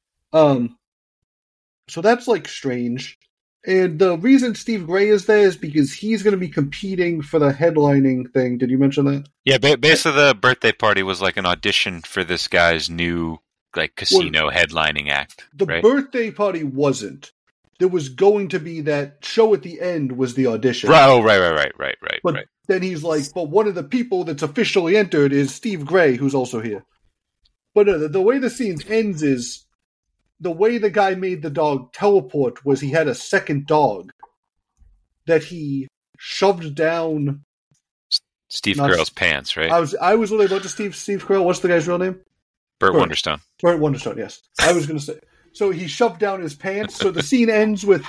Speaker 3: So that's like strange. And the reason Steve Gray is there is because he's going to be competing for the headlining thing. Did you mention that?
Speaker 2: Yeah, basically the birthday party was like an audition for this guy's new like casino headlining act.
Speaker 3: The birthday party wasn't. There was going to be that show at the end was the audition.
Speaker 2: Right.
Speaker 3: But then he's like, but one of the people that's officially entered is Steve Gray, who's also here. But the way the scene ends is, the way the guy made the dog teleport was he had a second dog that he shoved down
Speaker 2: Steve Carell's pants, right?
Speaker 3: I was really about to Steve Carell. What's the guy's real name?
Speaker 2: Burt Wonderstone.
Speaker 3: Burt Wonderstone, yes. I was going to say. So he shoved down his pants. So the scene ends with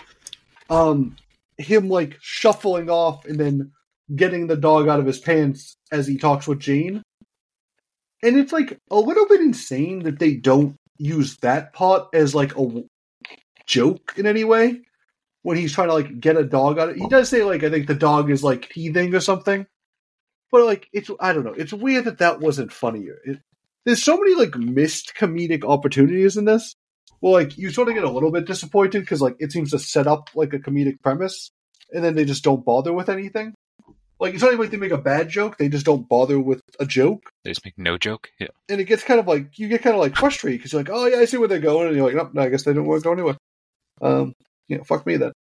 Speaker 3: him like shuffling off and then getting the dog out of his pants as he talks with Jane. And it's like a little bit insane that they don't use that part as like a joke in any way when he's trying to like get a dog out of it. He does say like, I think the dog is like teething or something, but like I don't know, it's weird that wasn't funnier. There's so many like missed comedic opportunities in this. Well, like you sort of get a little bit disappointed because like it seems to set up like a comedic premise and then they just don't bother with anything. Like, it's not even like they make a bad joke, they just don't bother with a joke.
Speaker 2: They just make no joke? Yeah.
Speaker 3: And it gets kind of like, you get kind of like frustrated, because you're like, oh yeah, I see where they're going, and you're like, nope, no, I guess they don't want to go anywhere. Fuck me then.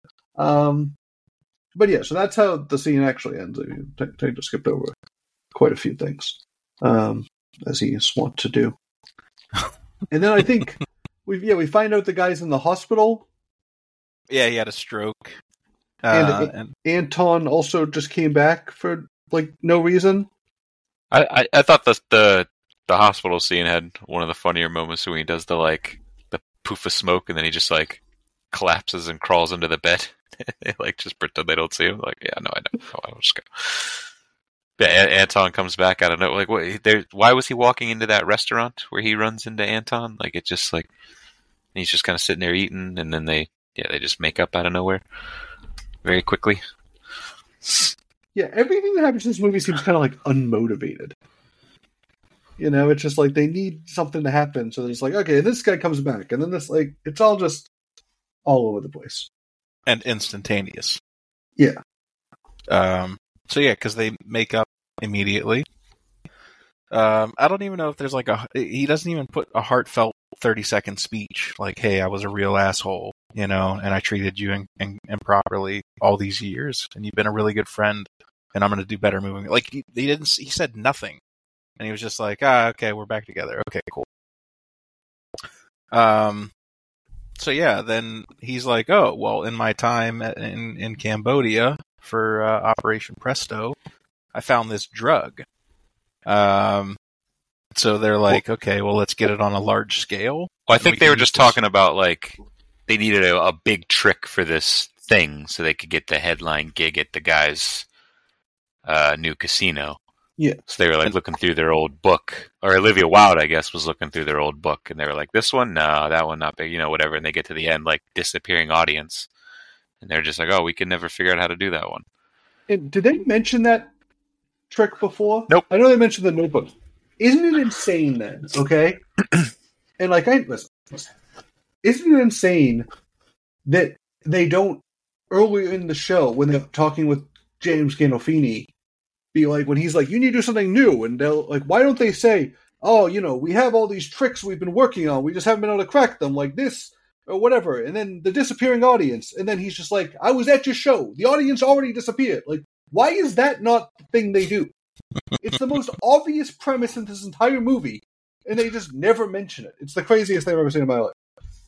Speaker 3: But yeah, so that's how the scene actually ends. I just skipped over quite a few things, as he is wont to do. And then I think, we find out the guy's in the hospital.
Speaker 1: Yeah, he had a stroke.
Speaker 3: And Anton also just came back for like no reason.
Speaker 2: I thought the hospital scene had one of the funnier moments when he does the poof of smoke and then he just like collapses and crawls into the bed. They like just pretend they don't see him. Like, yeah, no, I know. Oh, I'll just go. Yeah, Anton comes back. I don't know. Like, why was he walking into that restaurant where he runs into Anton? Like, it just like he's just kind of sitting there eating, and then they just make up out of nowhere. Very quickly.
Speaker 3: Yeah, everything that happens in this movie seems kind of like unmotivated. You know, it's just like they need something to happen, so they're just like, okay, this guy comes back, and then this, like, it's all just all over the place.
Speaker 1: And instantaneous.
Speaker 3: Yeah.
Speaker 1: So yeah, because they make up immediately. I don't even know if there's like he doesn't even put a heartfelt 30-second speech, like, hey, I was a real asshole. You know, and I treated you improperly all these years, and you've been a really good friend, and I'm going to do better moving. Like, he said nothing, and he was just like, okay, we're back together. Okay, cool. So yeah, then he's like, oh, well, in my time in Cambodia for Operation Presto, I found this drug. So they're like, okay, well, let's get it on a large scale.
Speaker 2: Well, I think they were just talking about like, they needed a big trick for this thing so they could get the headline gig at the guy's new casino.
Speaker 3: Yeah.
Speaker 2: So they were like looking through their old book, or Olivia Wilde, I guess, was looking through their old book, and they were like, this one? No, that one not big, whatever. And they get to the end, like, disappearing audience. And they're just like, oh, we could never figure out how to do that one.
Speaker 3: And did they mention that trick before?
Speaker 2: Nope.
Speaker 3: I know they mentioned the notebook. Isn't it insane then? Okay? And like, listen. Isn't it insane that they don't, earlier in the show, when they're talking with James Gandolfini, be like, when he's like, you need to do something new, and they'll like, why don't they say, oh, we have all these tricks we've been working on. We just haven't been able to crack them like this or whatever. And then the disappearing audience. And then he's just like, I was at your show. The audience already disappeared. Like, why is that not the thing they do? It's the most obvious premise in this entire movie, and they just never mention it. It's the craziest thing I've ever seen in my life.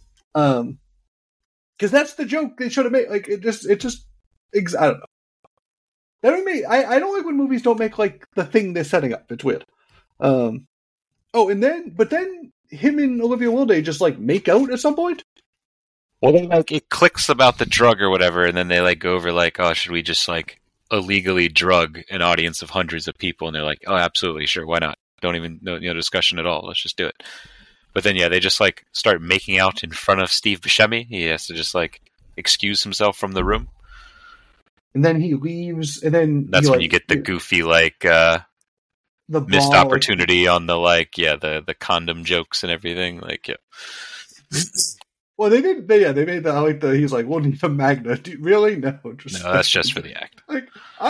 Speaker 3: Because that's the joke they should have made. Like, I don't know. That would make, I don't like when movies don't make, like, the thing they're setting up. It's weird. But then him and Olivia Wilde just, like, make out at some point?
Speaker 2: Well, then, like, it clicks about the drug or whatever, and then they, like, go over, like, oh, should we just, like, illegally drug an audience of hundreds of people? And they're like, oh, absolutely, sure, why not? Don't even, no discussion at all. Let's just do it. But then, yeah, they just, like, start making out in front of Steve Buscemi. He has to just, like, excuse himself from the room.
Speaker 3: And then he leaves, and then...
Speaker 2: That's when you get the goofy, like, the missed opportunity on the, like, the condom jokes and everything. Like, yeah.
Speaker 3: Well, they made that. I like he's like, we'll need a magnet. Really? No,
Speaker 2: that's just for the act.
Speaker 3: That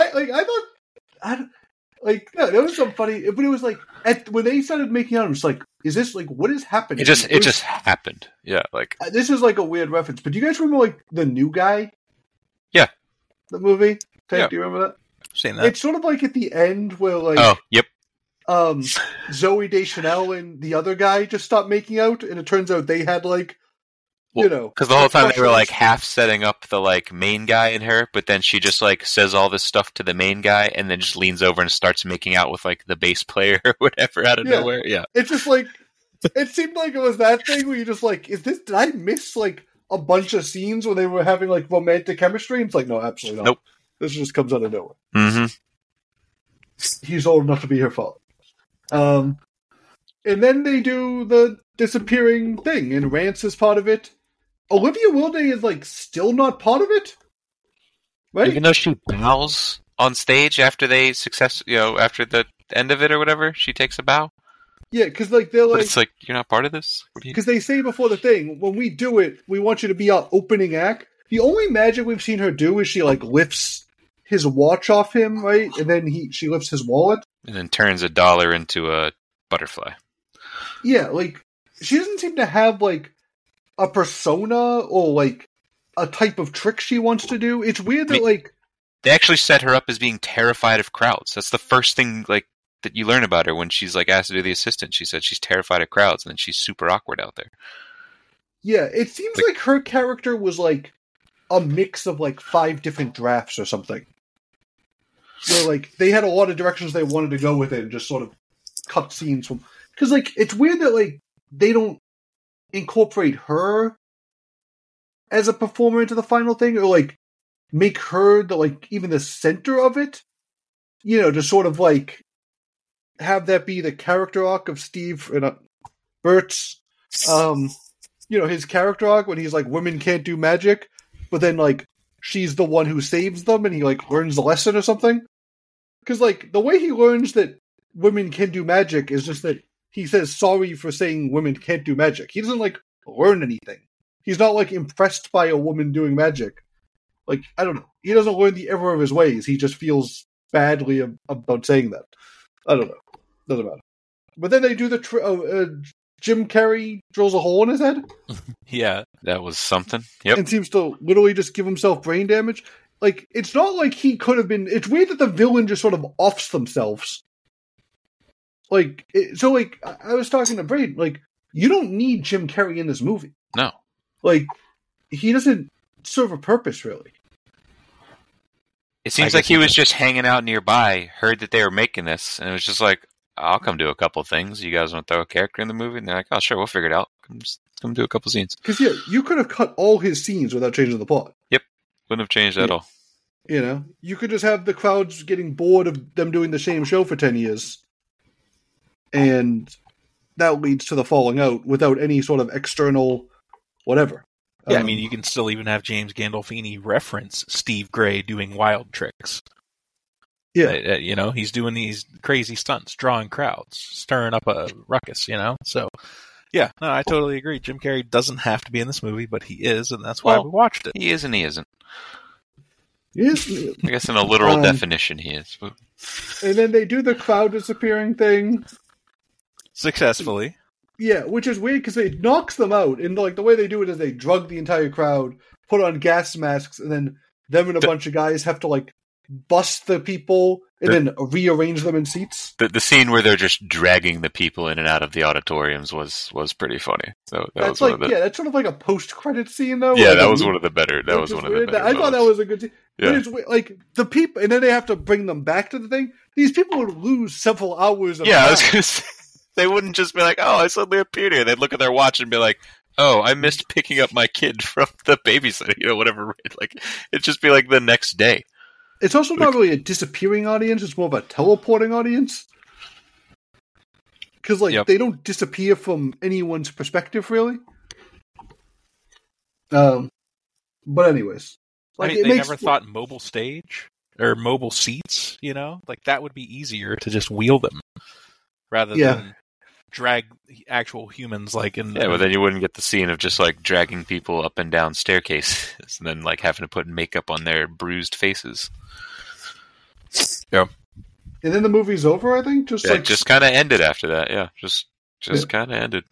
Speaker 3: was some funny. But it was like when they started making out, it was like, is this like what is happening?
Speaker 2: It just happened. Yeah, like
Speaker 3: this is like a weird reference. But do you guys remember like The New Guy?
Speaker 2: Yeah,
Speaker 3: the movie. Ted,
Speaker 2: yeah.
Speaker 3: Do you remember that?
Speaker 1: I've seen that.
Speaker 3: It's sort of like at the end where like,
Speaker 2: oh, yep.
Speaker 3: Zooey Deschanel and the other guy just stopped making out, and it turns out they had like.
Speaker 2: Because the whole time they were like half setting up the like main guy in her, but then she just like says all this stuff to the main guy, and then just leans over and starts making out with like the bass player or whatever out of nowhere. Yeah,
Speaker 3: it's just like it seemed like it was that thing where you just like, did I miss like a bunch of scenes where they were having like romantic chemistry? And it's like, no, absolutely not.
Speaker 2: Nope.
Speaker 3: This just comes out of nowhere.
Speaker 2: Mm-hmm.
Speaker 3: He's old enough to be her father. And then they do the disappearing thing, and Rance is part of it. Olivia Wilde is like still not part of it, right?
Speaker 2: Even though she bows on stage after after the end of it or whatever, she takes a bow.
Speaker 3: Yeah, because like they're like,
Speaker 2: but it's like you're not part of this.
Speaker 3: Because they say before the thing, when we do it, we want you to be our opening act. The only magic we've seen her do is she like lifts his watch off him, right, and then she lifts his wallet,
Speaker 2: and then turns $1 into a butterfly.
Speaker 3: Yeah, like she doesn't seem to have like a persona or like a type of trick she wants to do. It's weird that like
Speaker 2: they actually set her up as being terrified of crowds. That's the first thing like that you learn about her when she's like asked to do the assistant. She said she's terrified of crowds, and then she's super awkward out there.
Speaker 3: Yeah, it seems like her character was like a mix of like 5 different drafts or something. Where like they had a lot of directions they wanted to go with it and just sort of cut scenes from, because like it's weird that like they don't incorporate her as a performer into the final thing, or like make her the like even the center of it, to sort of like have that be the character arc of Steve and Bert's his character arc when he's like, women can't do magic, but then like she's the one who saves them and he like learns the lesson or something. Because like the way he learns that women can do magic is just that he says sorry for saying women can't do magic. He doesn't, like, learn anything. He's not, like, impressed by a woman doing magic. Like, I don't know. He doesn't learn the error of his ways. He just feels badly about saying that. I don't know. Doesn't matter. But then they do the Jim Carrey drills a hole in his head.
Speaker 2: Yeah, that was something. Yep.
Speaker 3: And seems to literally just give himself brain damage. Like, it's not like he could have been... It's weird that the villain just sort of offs themselves. Like, I was talking to Braden, like, you don't need Jim Carrey in this movie.
Speaker 2: No.
Speaker 3: Like, he doesn't serve a purpose, really.
Speaker 2: It seems like he was just hanging out nearby, heard that they were making this, and it was just like, I'll come do a couple things. You guys want to throw a character in the movie? And they're like, oh, sure, we'll figure it out. Come do a couple scenes.
Speaker 3: Because, yeah, you could have cut all his scenes without changing the plot.
Speaker 2: Yep. Wouldn't have changed at all.
Speaker 3: You could just have the crowds getting bored of them doing the same show for 10 years. And that leads to the falling out without any sort of external whatever.
Speaker 1: Yeah, I mean, you can still even have James Gandolfini reference Steve Gray doing wild tricks.
Speaker 3: Yeah.
Speaker 1: He's doing these crazy stunts, drawing crowds, stirring up a ruckus, So, yeah, no, I totally agree. Jim Carrey doesn't have to be in this movie, but he is, and that's why we watched it.
Speaker 2: He is and he isn't.
Speaker 3: He is.
Speaker 2: I guess in a literal definition he is.
Speaker 3: And then they do the crowd disappearing thing.
Speaker 1: Successfully.
Speaker 3: Yeah, which is weird because it knocks them out, and like the way they do it is they drug the entire crowd, put on gas masks, and then them and a bunch of guys have to like bust the people and then rearrange them in seats.
Speaker 2: The scene where they're just dragging the people in and out of the auditoriums was pretty funny. So
Speaker 3: that's like that's sort of like a post-credit scene though.
Speaker 2: Yeah, that was one of the better. That was one of the better.
Speaker 3: I thought that was a good scene. Yeah. But it's like the people, and then they have to bring them back to the thing. These people would lose several hours of time.
Speaker 2: I was gonna say, they wouldn't just be like, "Oh, I suddenly appeared here." They'd look at their watch and be like, "Oh, I missed picking up my kid from the babysitter." Whatever. Like it'd just be like the next day.
Speaker 3: It's also not really a disappearing audience; it's more of a teleporting audience. Because they don't disappear from anyone's perspective, really. But anyways,
Speaker 1: like they never thought mobile stage or mobile seats. Like that would be easier to just wheel them rather than drag actual humans like in.
Speaker 2: Yeah, but then you wouldn't get the scene of just like dragging people up and down staircases and then like having to put makeup on their bruised faces.
Speaker 1: Yeah.
Speaker 3: And then the movie's over, I think? Just
Speaker 2: kind of ended after that, yeah. Just kind of ended.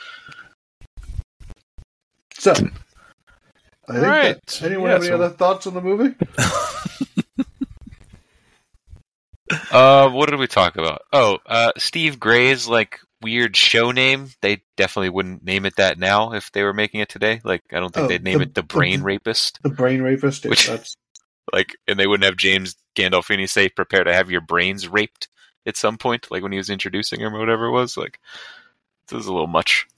Speaker 3: So, I think anyone have any other thoughts on the movie?
Speaker 2: What did we talk about? Oh, Steve Gray's like weird show name. They definitely wouldn't name it that now if they were making it today. Like, I don't think they'd name it the Brain Rapist.
Speaker 3: The Brain Rapist, that's...
Speaker 2: Like, and they wouldn't have James Gandolfini say, "Prepare to have your brains raped" at some point, like when he was introducing him or whatever it was. Like, this is a little much.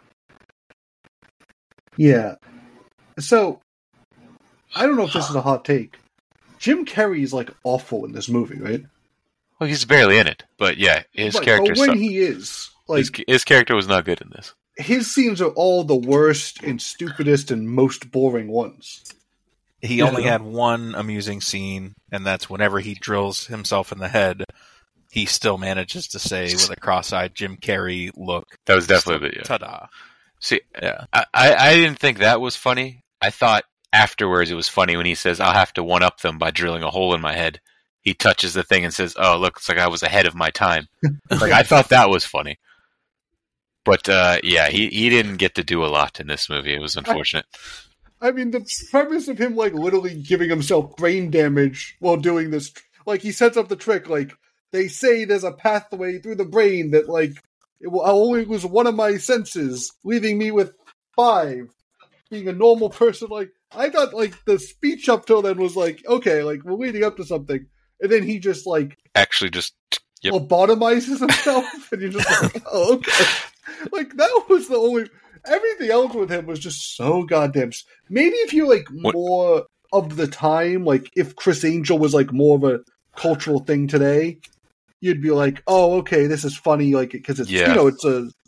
Speaker 3: Yeah. So, I don't know if this is a hot take. Jim Carrey is like awful in this movie, right?
Speaker 2: Well, he's barely in it, but yeah, his character.
Speaker 3: But when he is, like,
Speaker 2: his character was not good in this.
Speaker 3: His scenes are all the worst and stupidest and most boring ones.
Speaker 1: He only had one amusing scene, and that's whenever he drills himself in the head, he still manages to say with a cross-eyed Jim Carrey look.
Speaker 2: That was definitely
Speaker 1: ta-da.
Speaker 2: See, I didn't think that was funny. I thought afterwards it was funny when he says, "I'll have to one-up them by drilling a hole in my head." He touches the thing and says, "Oh, look, it's like I was ahead of my time." Like, I thought that was funny. But, he didn't get to do a lot in this movie. It was unfortunate.
Speaker 3: I mean, the premise of him, like, literally giving himself brain damage while doing this, like, he sets up the trick, like, they say there's a pathway through the brain that, like, I'll only lose one of my senses, leaving me with 5. Being a normal person, like, I thought, like, the speech up till then was like, okay, like, we're leading up to something. And then he just, like...
Speaker 2: Actually just...
Speaker 3: lobotomizes himself, and you're just like, oh, okay. Like, that was the only... Everything else with him was just so goddamn... Maybe if you, like, more of the time, like, if Chris Angel was, like, more of a cultural thing today, you'd be like, oh, okay, this is funny, like, because it's, it's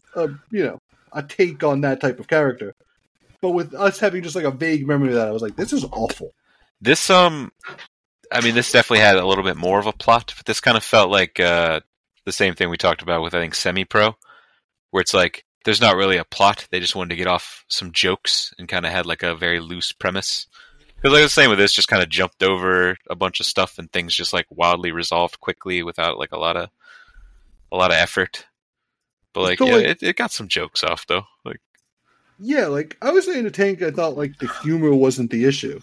Speaker 3: a take on that type of character. But with us having just, like, a vague memory of that, I was like, this is awful.
Speaker 2: This, this definitely had a little bit more of a plot, but this kind of felt like the same thing we talked about with, I think, Semi-Pro, where it's like, there's not really a plot. They just wanted to get off some jokes and kind of had like a very loose premise. Because like I was saying with this, just kind of jumped over a bunch of stuff and things just like wildly resolved quickly without like a lot of effort. But like, it got some jokes off though. Like,
Speaker 3: yeah, like I was saying to Tank, I thought like the humor wasn't the issue.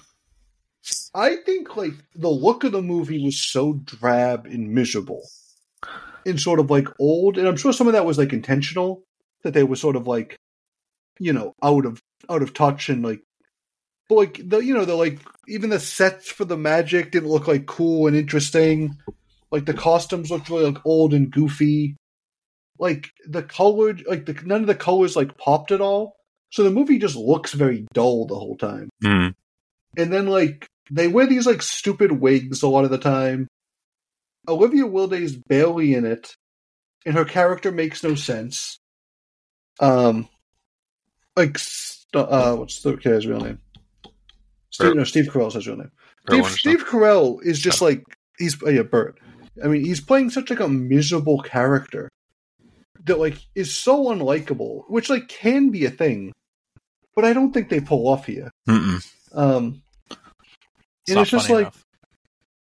Speaker 3: I think like the look of the movie was so drab and miserable and sort of like old, and I'm sure some of that was like intentional. That they were sort of like, out of touch and like, but like the like even the sets for the magic didn't look like cool and interesting. Like the costumes looked really like old and goofy. Like the color, like none of the colors like popped at all. So the movie just looks very dull the whole time.
Speaker 2: Mm.
Speaker 3: And then like they wear these like stupid wigs a lot of the time. Olivia Wilde's barely in it, and her character makes no sense. What's the guy's real name? Steve Carell's his real name. Steve Carell is just like Bert. I mean, he's playing such like a miserable character that like is so unlikable, which like can be a thing, but I don't think they pull off here.
Speaker 2: Mm-mm.
Speaker 3: And it's just like,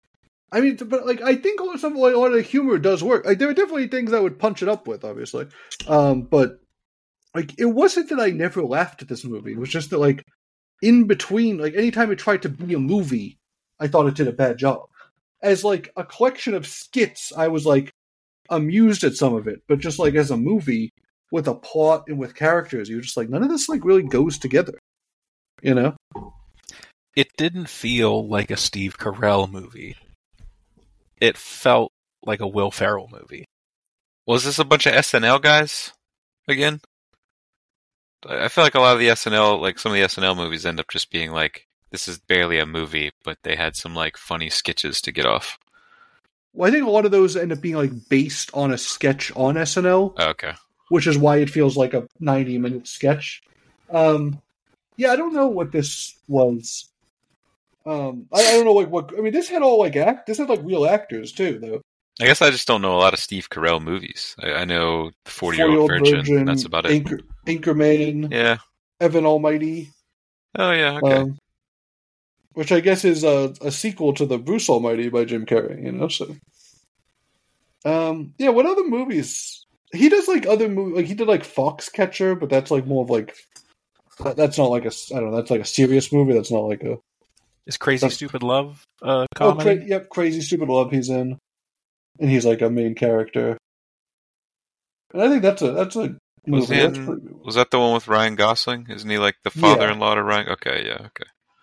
Speaker 3: I mean, but like I think a lot of the humor does work. Like, there are definitely things I would punch it up with, obviously, but like it wasn't that I never laughed at this movie. It was just that like in between, like anytime it tried to be a movie, I thought it did a bad job. As like a collection of skits, I was like amused at some of it, but just like as a movie with a plot and with characters, you're just like none of this like really goes together. You know,
Speaker 1: it didn't feel like a Steve Carell movie. It felt like a Will Ferrell movie.
Speaker 2: Was this a bunch of SNL guys again? I feel like a lot of the SNL, like some of the SNL movies end up just being like, this is barely a movie, but they had some like funny sketches to get off.
Speaker 3: Well, I think a lot of those end up being like based on a sketch on SNL.
Speaker 2: Oh, okay.
Speaker 3: Which is why it feels like a 90-minute sketch. Yeah, I don't know what this was. I don't know like what. I mean, this had all like this had like real actors too, though.
Speaker 2: I guess I just don't know a lot of Steve Carell movies. I know the 40-Year-Old Virgin. That's about it.
Speaker 3: Anchorman.
Speaker 2: Yeah.
Speaker 3: Evan Almighty.
Speaker 2: Oh yeah. Okay.
Speaker 3: Which I guess is a sequel to the Bruce Almighty by Jim Carrey. You know, so. Yeah. What other movies? He does like other movies. Like he did like Foxcatcher, but that's like more of like. That's not like a. I don't know. That's like a serious movie. That's not like a.
Speaker 1: Is Crazy Stupid Love comedy?
Speaker 3: Yep, Crazy Stupid Love. He's in, and he's like a main character. And I think that's a movie.
Speaker 2: Was that the one with Ryan Gosling? Isn't he like the father-in-law to Ryan? Okay, yeah, okay.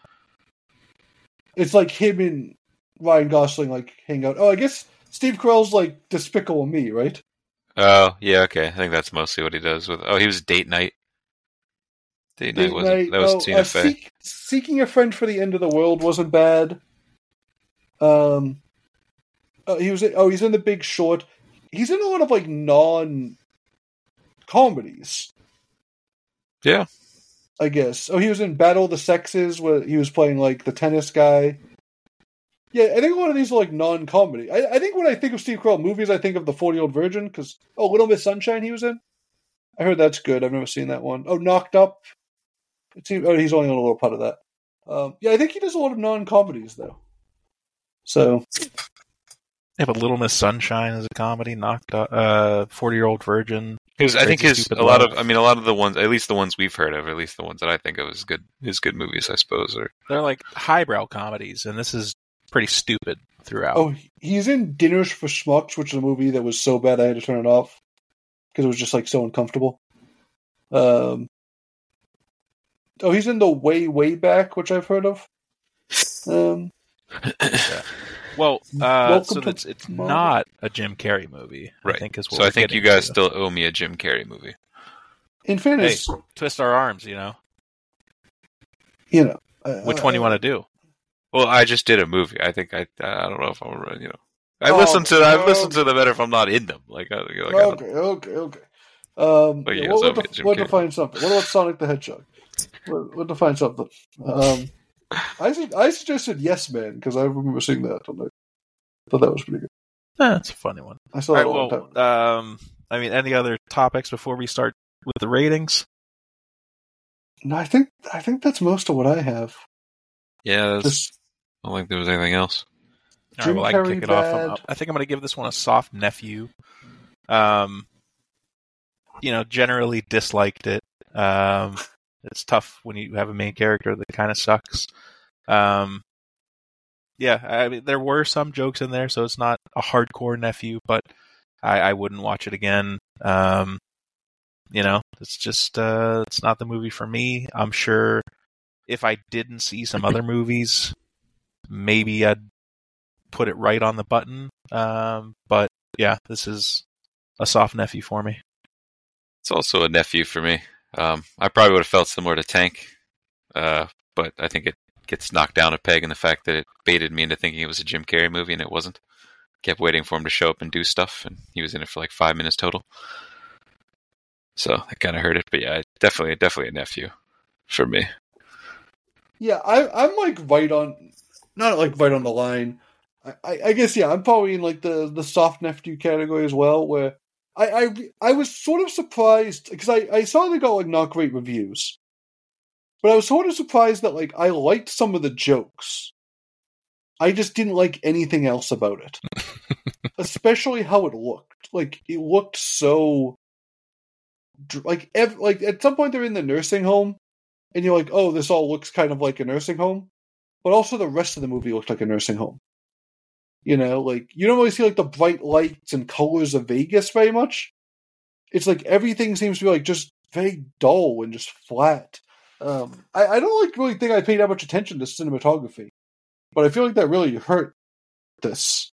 Speaker 3: It's like him and Ryan Gosling like hang out. Oh, I guess Steve Carell's like Despicable Me, right?
Speaker 2: Oh, yeah, okay. I think that's mostly what he does with. Oh, he was Date Night. Date Night wasn't. That was Tina Fey.
Speaker 3: Seeking a Friend for the End of the World wasn't bad. He's in The Big Short. He's in a lot of like non-comedies.
Speaker 2: Yeah,
Speaker 3: I guess. Oh, he was in Battle of the Sexes, where he was playing like the tennis guy. Yeah, I think a lot of these are like non-comedy. I think when I think of Steve Carell movies, I think of the 40-Year-Old Virgin, because Little Miss Sunshine he was in. I heard that's good. I've never seen that one. Oh, Knocked Up. He's only on a little part of that. Yeah, I think he does a lot of non-comedies though. So.
Speaker 1: Yeah, but Little Miss Sunshine is a comedy. Knocked Up, 40-Year-Old Virgin.
Speaker 2: I think a lot of the ones, at least the ones we've heard of, at least the ones that I think of as good movies, I suppose.
Speaker 1: They're like highbrow comedies, and this is pretty stupid throughout.
Speaker 3: Oh, he's in Dinners for Schmucks, which is a movie that was so bad I had to turn it off because it was just like so uncomfortable. He's in The Way, Way Back, which I've heard of.
Speaker 1: Yeah. Well, so it's not a Jim Carrey movie,
Speaker 2: right?
Speaker 1: I think is what
Speaker 2: so I think you guys still owe me a Jim Carrey movie.
Speaker 3: In fairness,
Speaker 1: twist our arms, you know.
Speaker 3: Which
Speaker 1: one do you want to do?
Speaker 2: Well, I just did a movie. I think I don't know if I'm I've listened to them better if I'm not in them.
Speaker 3: Okay. What to find something? What about Sonic the Hedgehog? What to find something? I suggested Yes Man because I remember seeing that. I thought that was pretty good.
Speaker 1: That's a funny one.
Speaker 3: I saw that all the
Speaker 1: time. I mean, any other topics before we start with the ratings?
Speaker 3: No, I think that's most of what I have.
Speaker 2: Yeah, I don't think there was anything else.
Speaker 1: All right, well, I can kick it off. I think I'm going to give this one a soft nephew. Generally disliked it. It's tough when you have a main character that kind of sucks. I mean, there were some jokes in there, so it's not a hardcore nephew, but I wouldn't watch it again. It's just it's not the movie for me. I'm sure if I didn't see some other movies, maybe I'd put it right on the button. But yeah, this is a soft nephew for me.
Speaker 2: It's also a nephew for me. I probably would have felt similar to Tank, but I think it gets knocked down a peg in the fact that it baited me into thinking it was a Jim Carrey movie, and it wasn't. Kept waiting for him to show up and do stuff, and he was in it for like 5 minutes total. So that kind of hurt it, but yeah, definitely a nephew for me.
Speaker 3: Yeah, I'm like not like right on the line. I guess I'm probably in like the soft nephew category as well, where I was sort of surprised because I saw they got like not great reviews, but I was sort of surprised that like I liked some of the jokes, I just didn't like anything else about it. Especially how it looked. Like, it looked so... Like, at some point they're in the nursing home, and you're like, oh, this all looks kind of like a nursing home. But also the rest of the movie looked like a nursing home. You know, like, you don't really see, like, the bright lights and colors of Vegas very much. It's like everything seems to be, like, just very dull and just flat. I don't really think I paid that much attention to cinematography. But I feel like that really hurt this.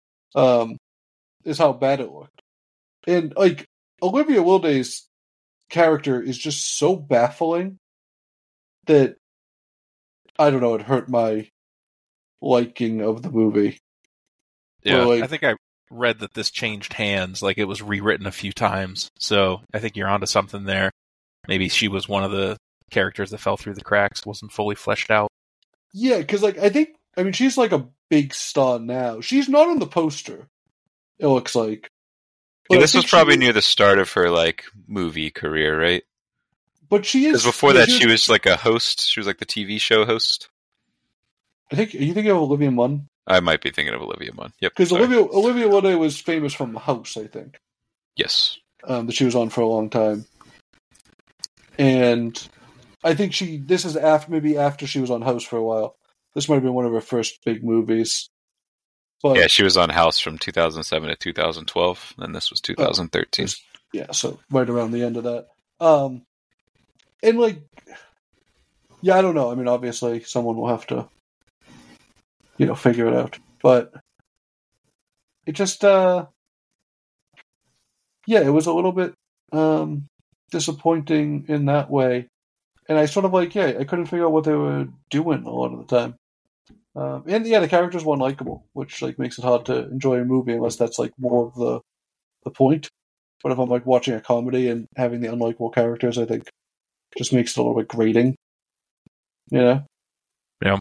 Speaker 3: Is how bad it looked. And, like, Olivia Wilde's character is just so baffling that, I don't know, it hurt my liking of the movie.
Speaker 1: Yeah, like, I think I read that this changed hands, like it was rewritten a few times, so I think you're onto something there. Maybe she was one of the characters that fell through the cracks, wasn't fully fleshed out.
Speaker 3: Yeah, because, like, I mean, she's like a big star now. She's not on the poster, it looks like.
Speaker 2: Yeah, this was probably near the start of her, like, movie career, right?
Speaker 3: But she is...
Speaker 2: Because before that, she was like a host. She was like the TV show host.
Speaker 3: Are you thinking of Olivia Munn?
Speaker 2: I might be thinking of Olivia Munn. Yep.
Speaker 3: Because Olivia Wilde was famous from The House, I think.
Speaker 2: Yes.
Speaker 3: That she was on for a long time. And I think this is after she was on House for a while. This might have been one of her first big movies. But,
Speaker 2: yeah, she was on House from 2007 to 2012, and this was 2013.
Speaker 3: Yeah, so right around the end of that. And, like, yeah, I don't know. I mean, obviously, someone will have to, figure it out. But it just, it was a little bit disappointing in that way. And I sort of, I couldn't figure out what they were doing a lot of the time. The characters weren't likable, which, like, makes it hard to enjoy a movie unless that's, like, more of the point. But if I'm, like, watching a comedy and having the unlikable characters, I think just makes it a little bit grating. Yeah.
Speaker 1: Yeah.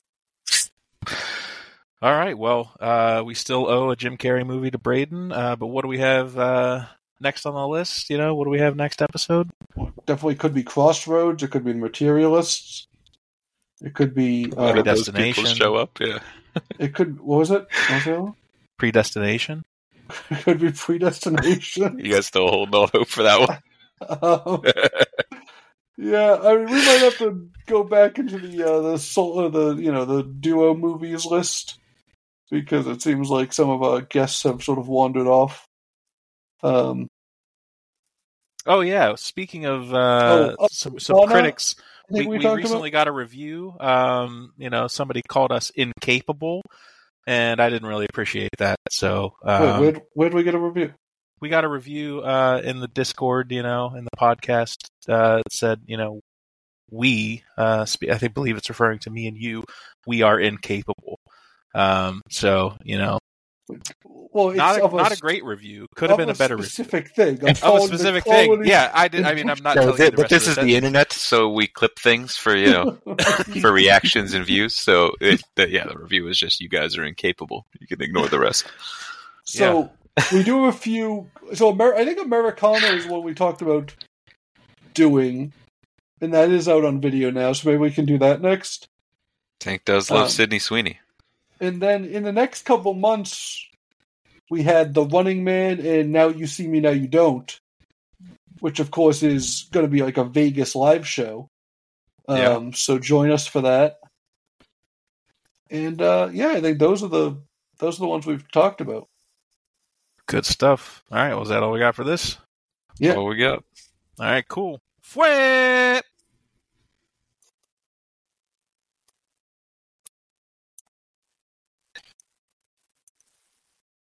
Speaker 1: All right. Well, we still owe a Jim Carrey movie to Braden. But what do we have next on the list? What do we have next episode?
Speaker 3: Definitely could be Crossroads. It could be Materialists. It could be
Speaker 1: Predestination.
Speaker 2: Those people show up. Yeah.
Speaker 3: It could. What was it?
Speaker 1: Predestination.
Speaker 3: It could be Predestination.
Speaker 2: You guys still holding on hope for that one?
Speaker 3: Yeah, I mean, we might have to go back into the duo movies list because it seems like some of our guests have sort of wandered off.
Speaker 1: Oh yeah, speaking of some critics, we recently got a review. Somebody called us incapable, and I didn't really appreciate that. So,
Speaker 3: where did we get a review?
Speaker 1: We got a review in the Discord, in the podcast. It said, we, I believe it's referring to me and you, we are incapable. So,
Speaker 3: well, it's
Speaker 1: not a great review. Could have been a better
Speaker 3: specific
Speaker 1: review.
Speaker 3: Thing.
Speaker 1: Of a specific thing. Yeah, I did. I mean, I'm not telling you the
Speaker 2: but this is the internet, so we clip things for, for reactions and views. So, the review is just, you guys are incapable. You can ignore the rest.
Speaker 3: So... Yeah. We do have a few. So I think Americana is what we talked about doing, and that is out on video now. So maybe we can do that next.
Speaker 2: Tank does love Sydney Sweeney.
Speaker 3: And then in the next couple months, we had The Running Man and Now You See Me, Now You Don't, which of course is going to be like a Vegas live show. So join us for that. And I think those are the ones we've talked about.
Speaker 1: Good stuff. All right, was that all we got for this?
Speaker 3: Yeah.
Speaker 2: All we got.
Speaker 1: All right, cool. Fue!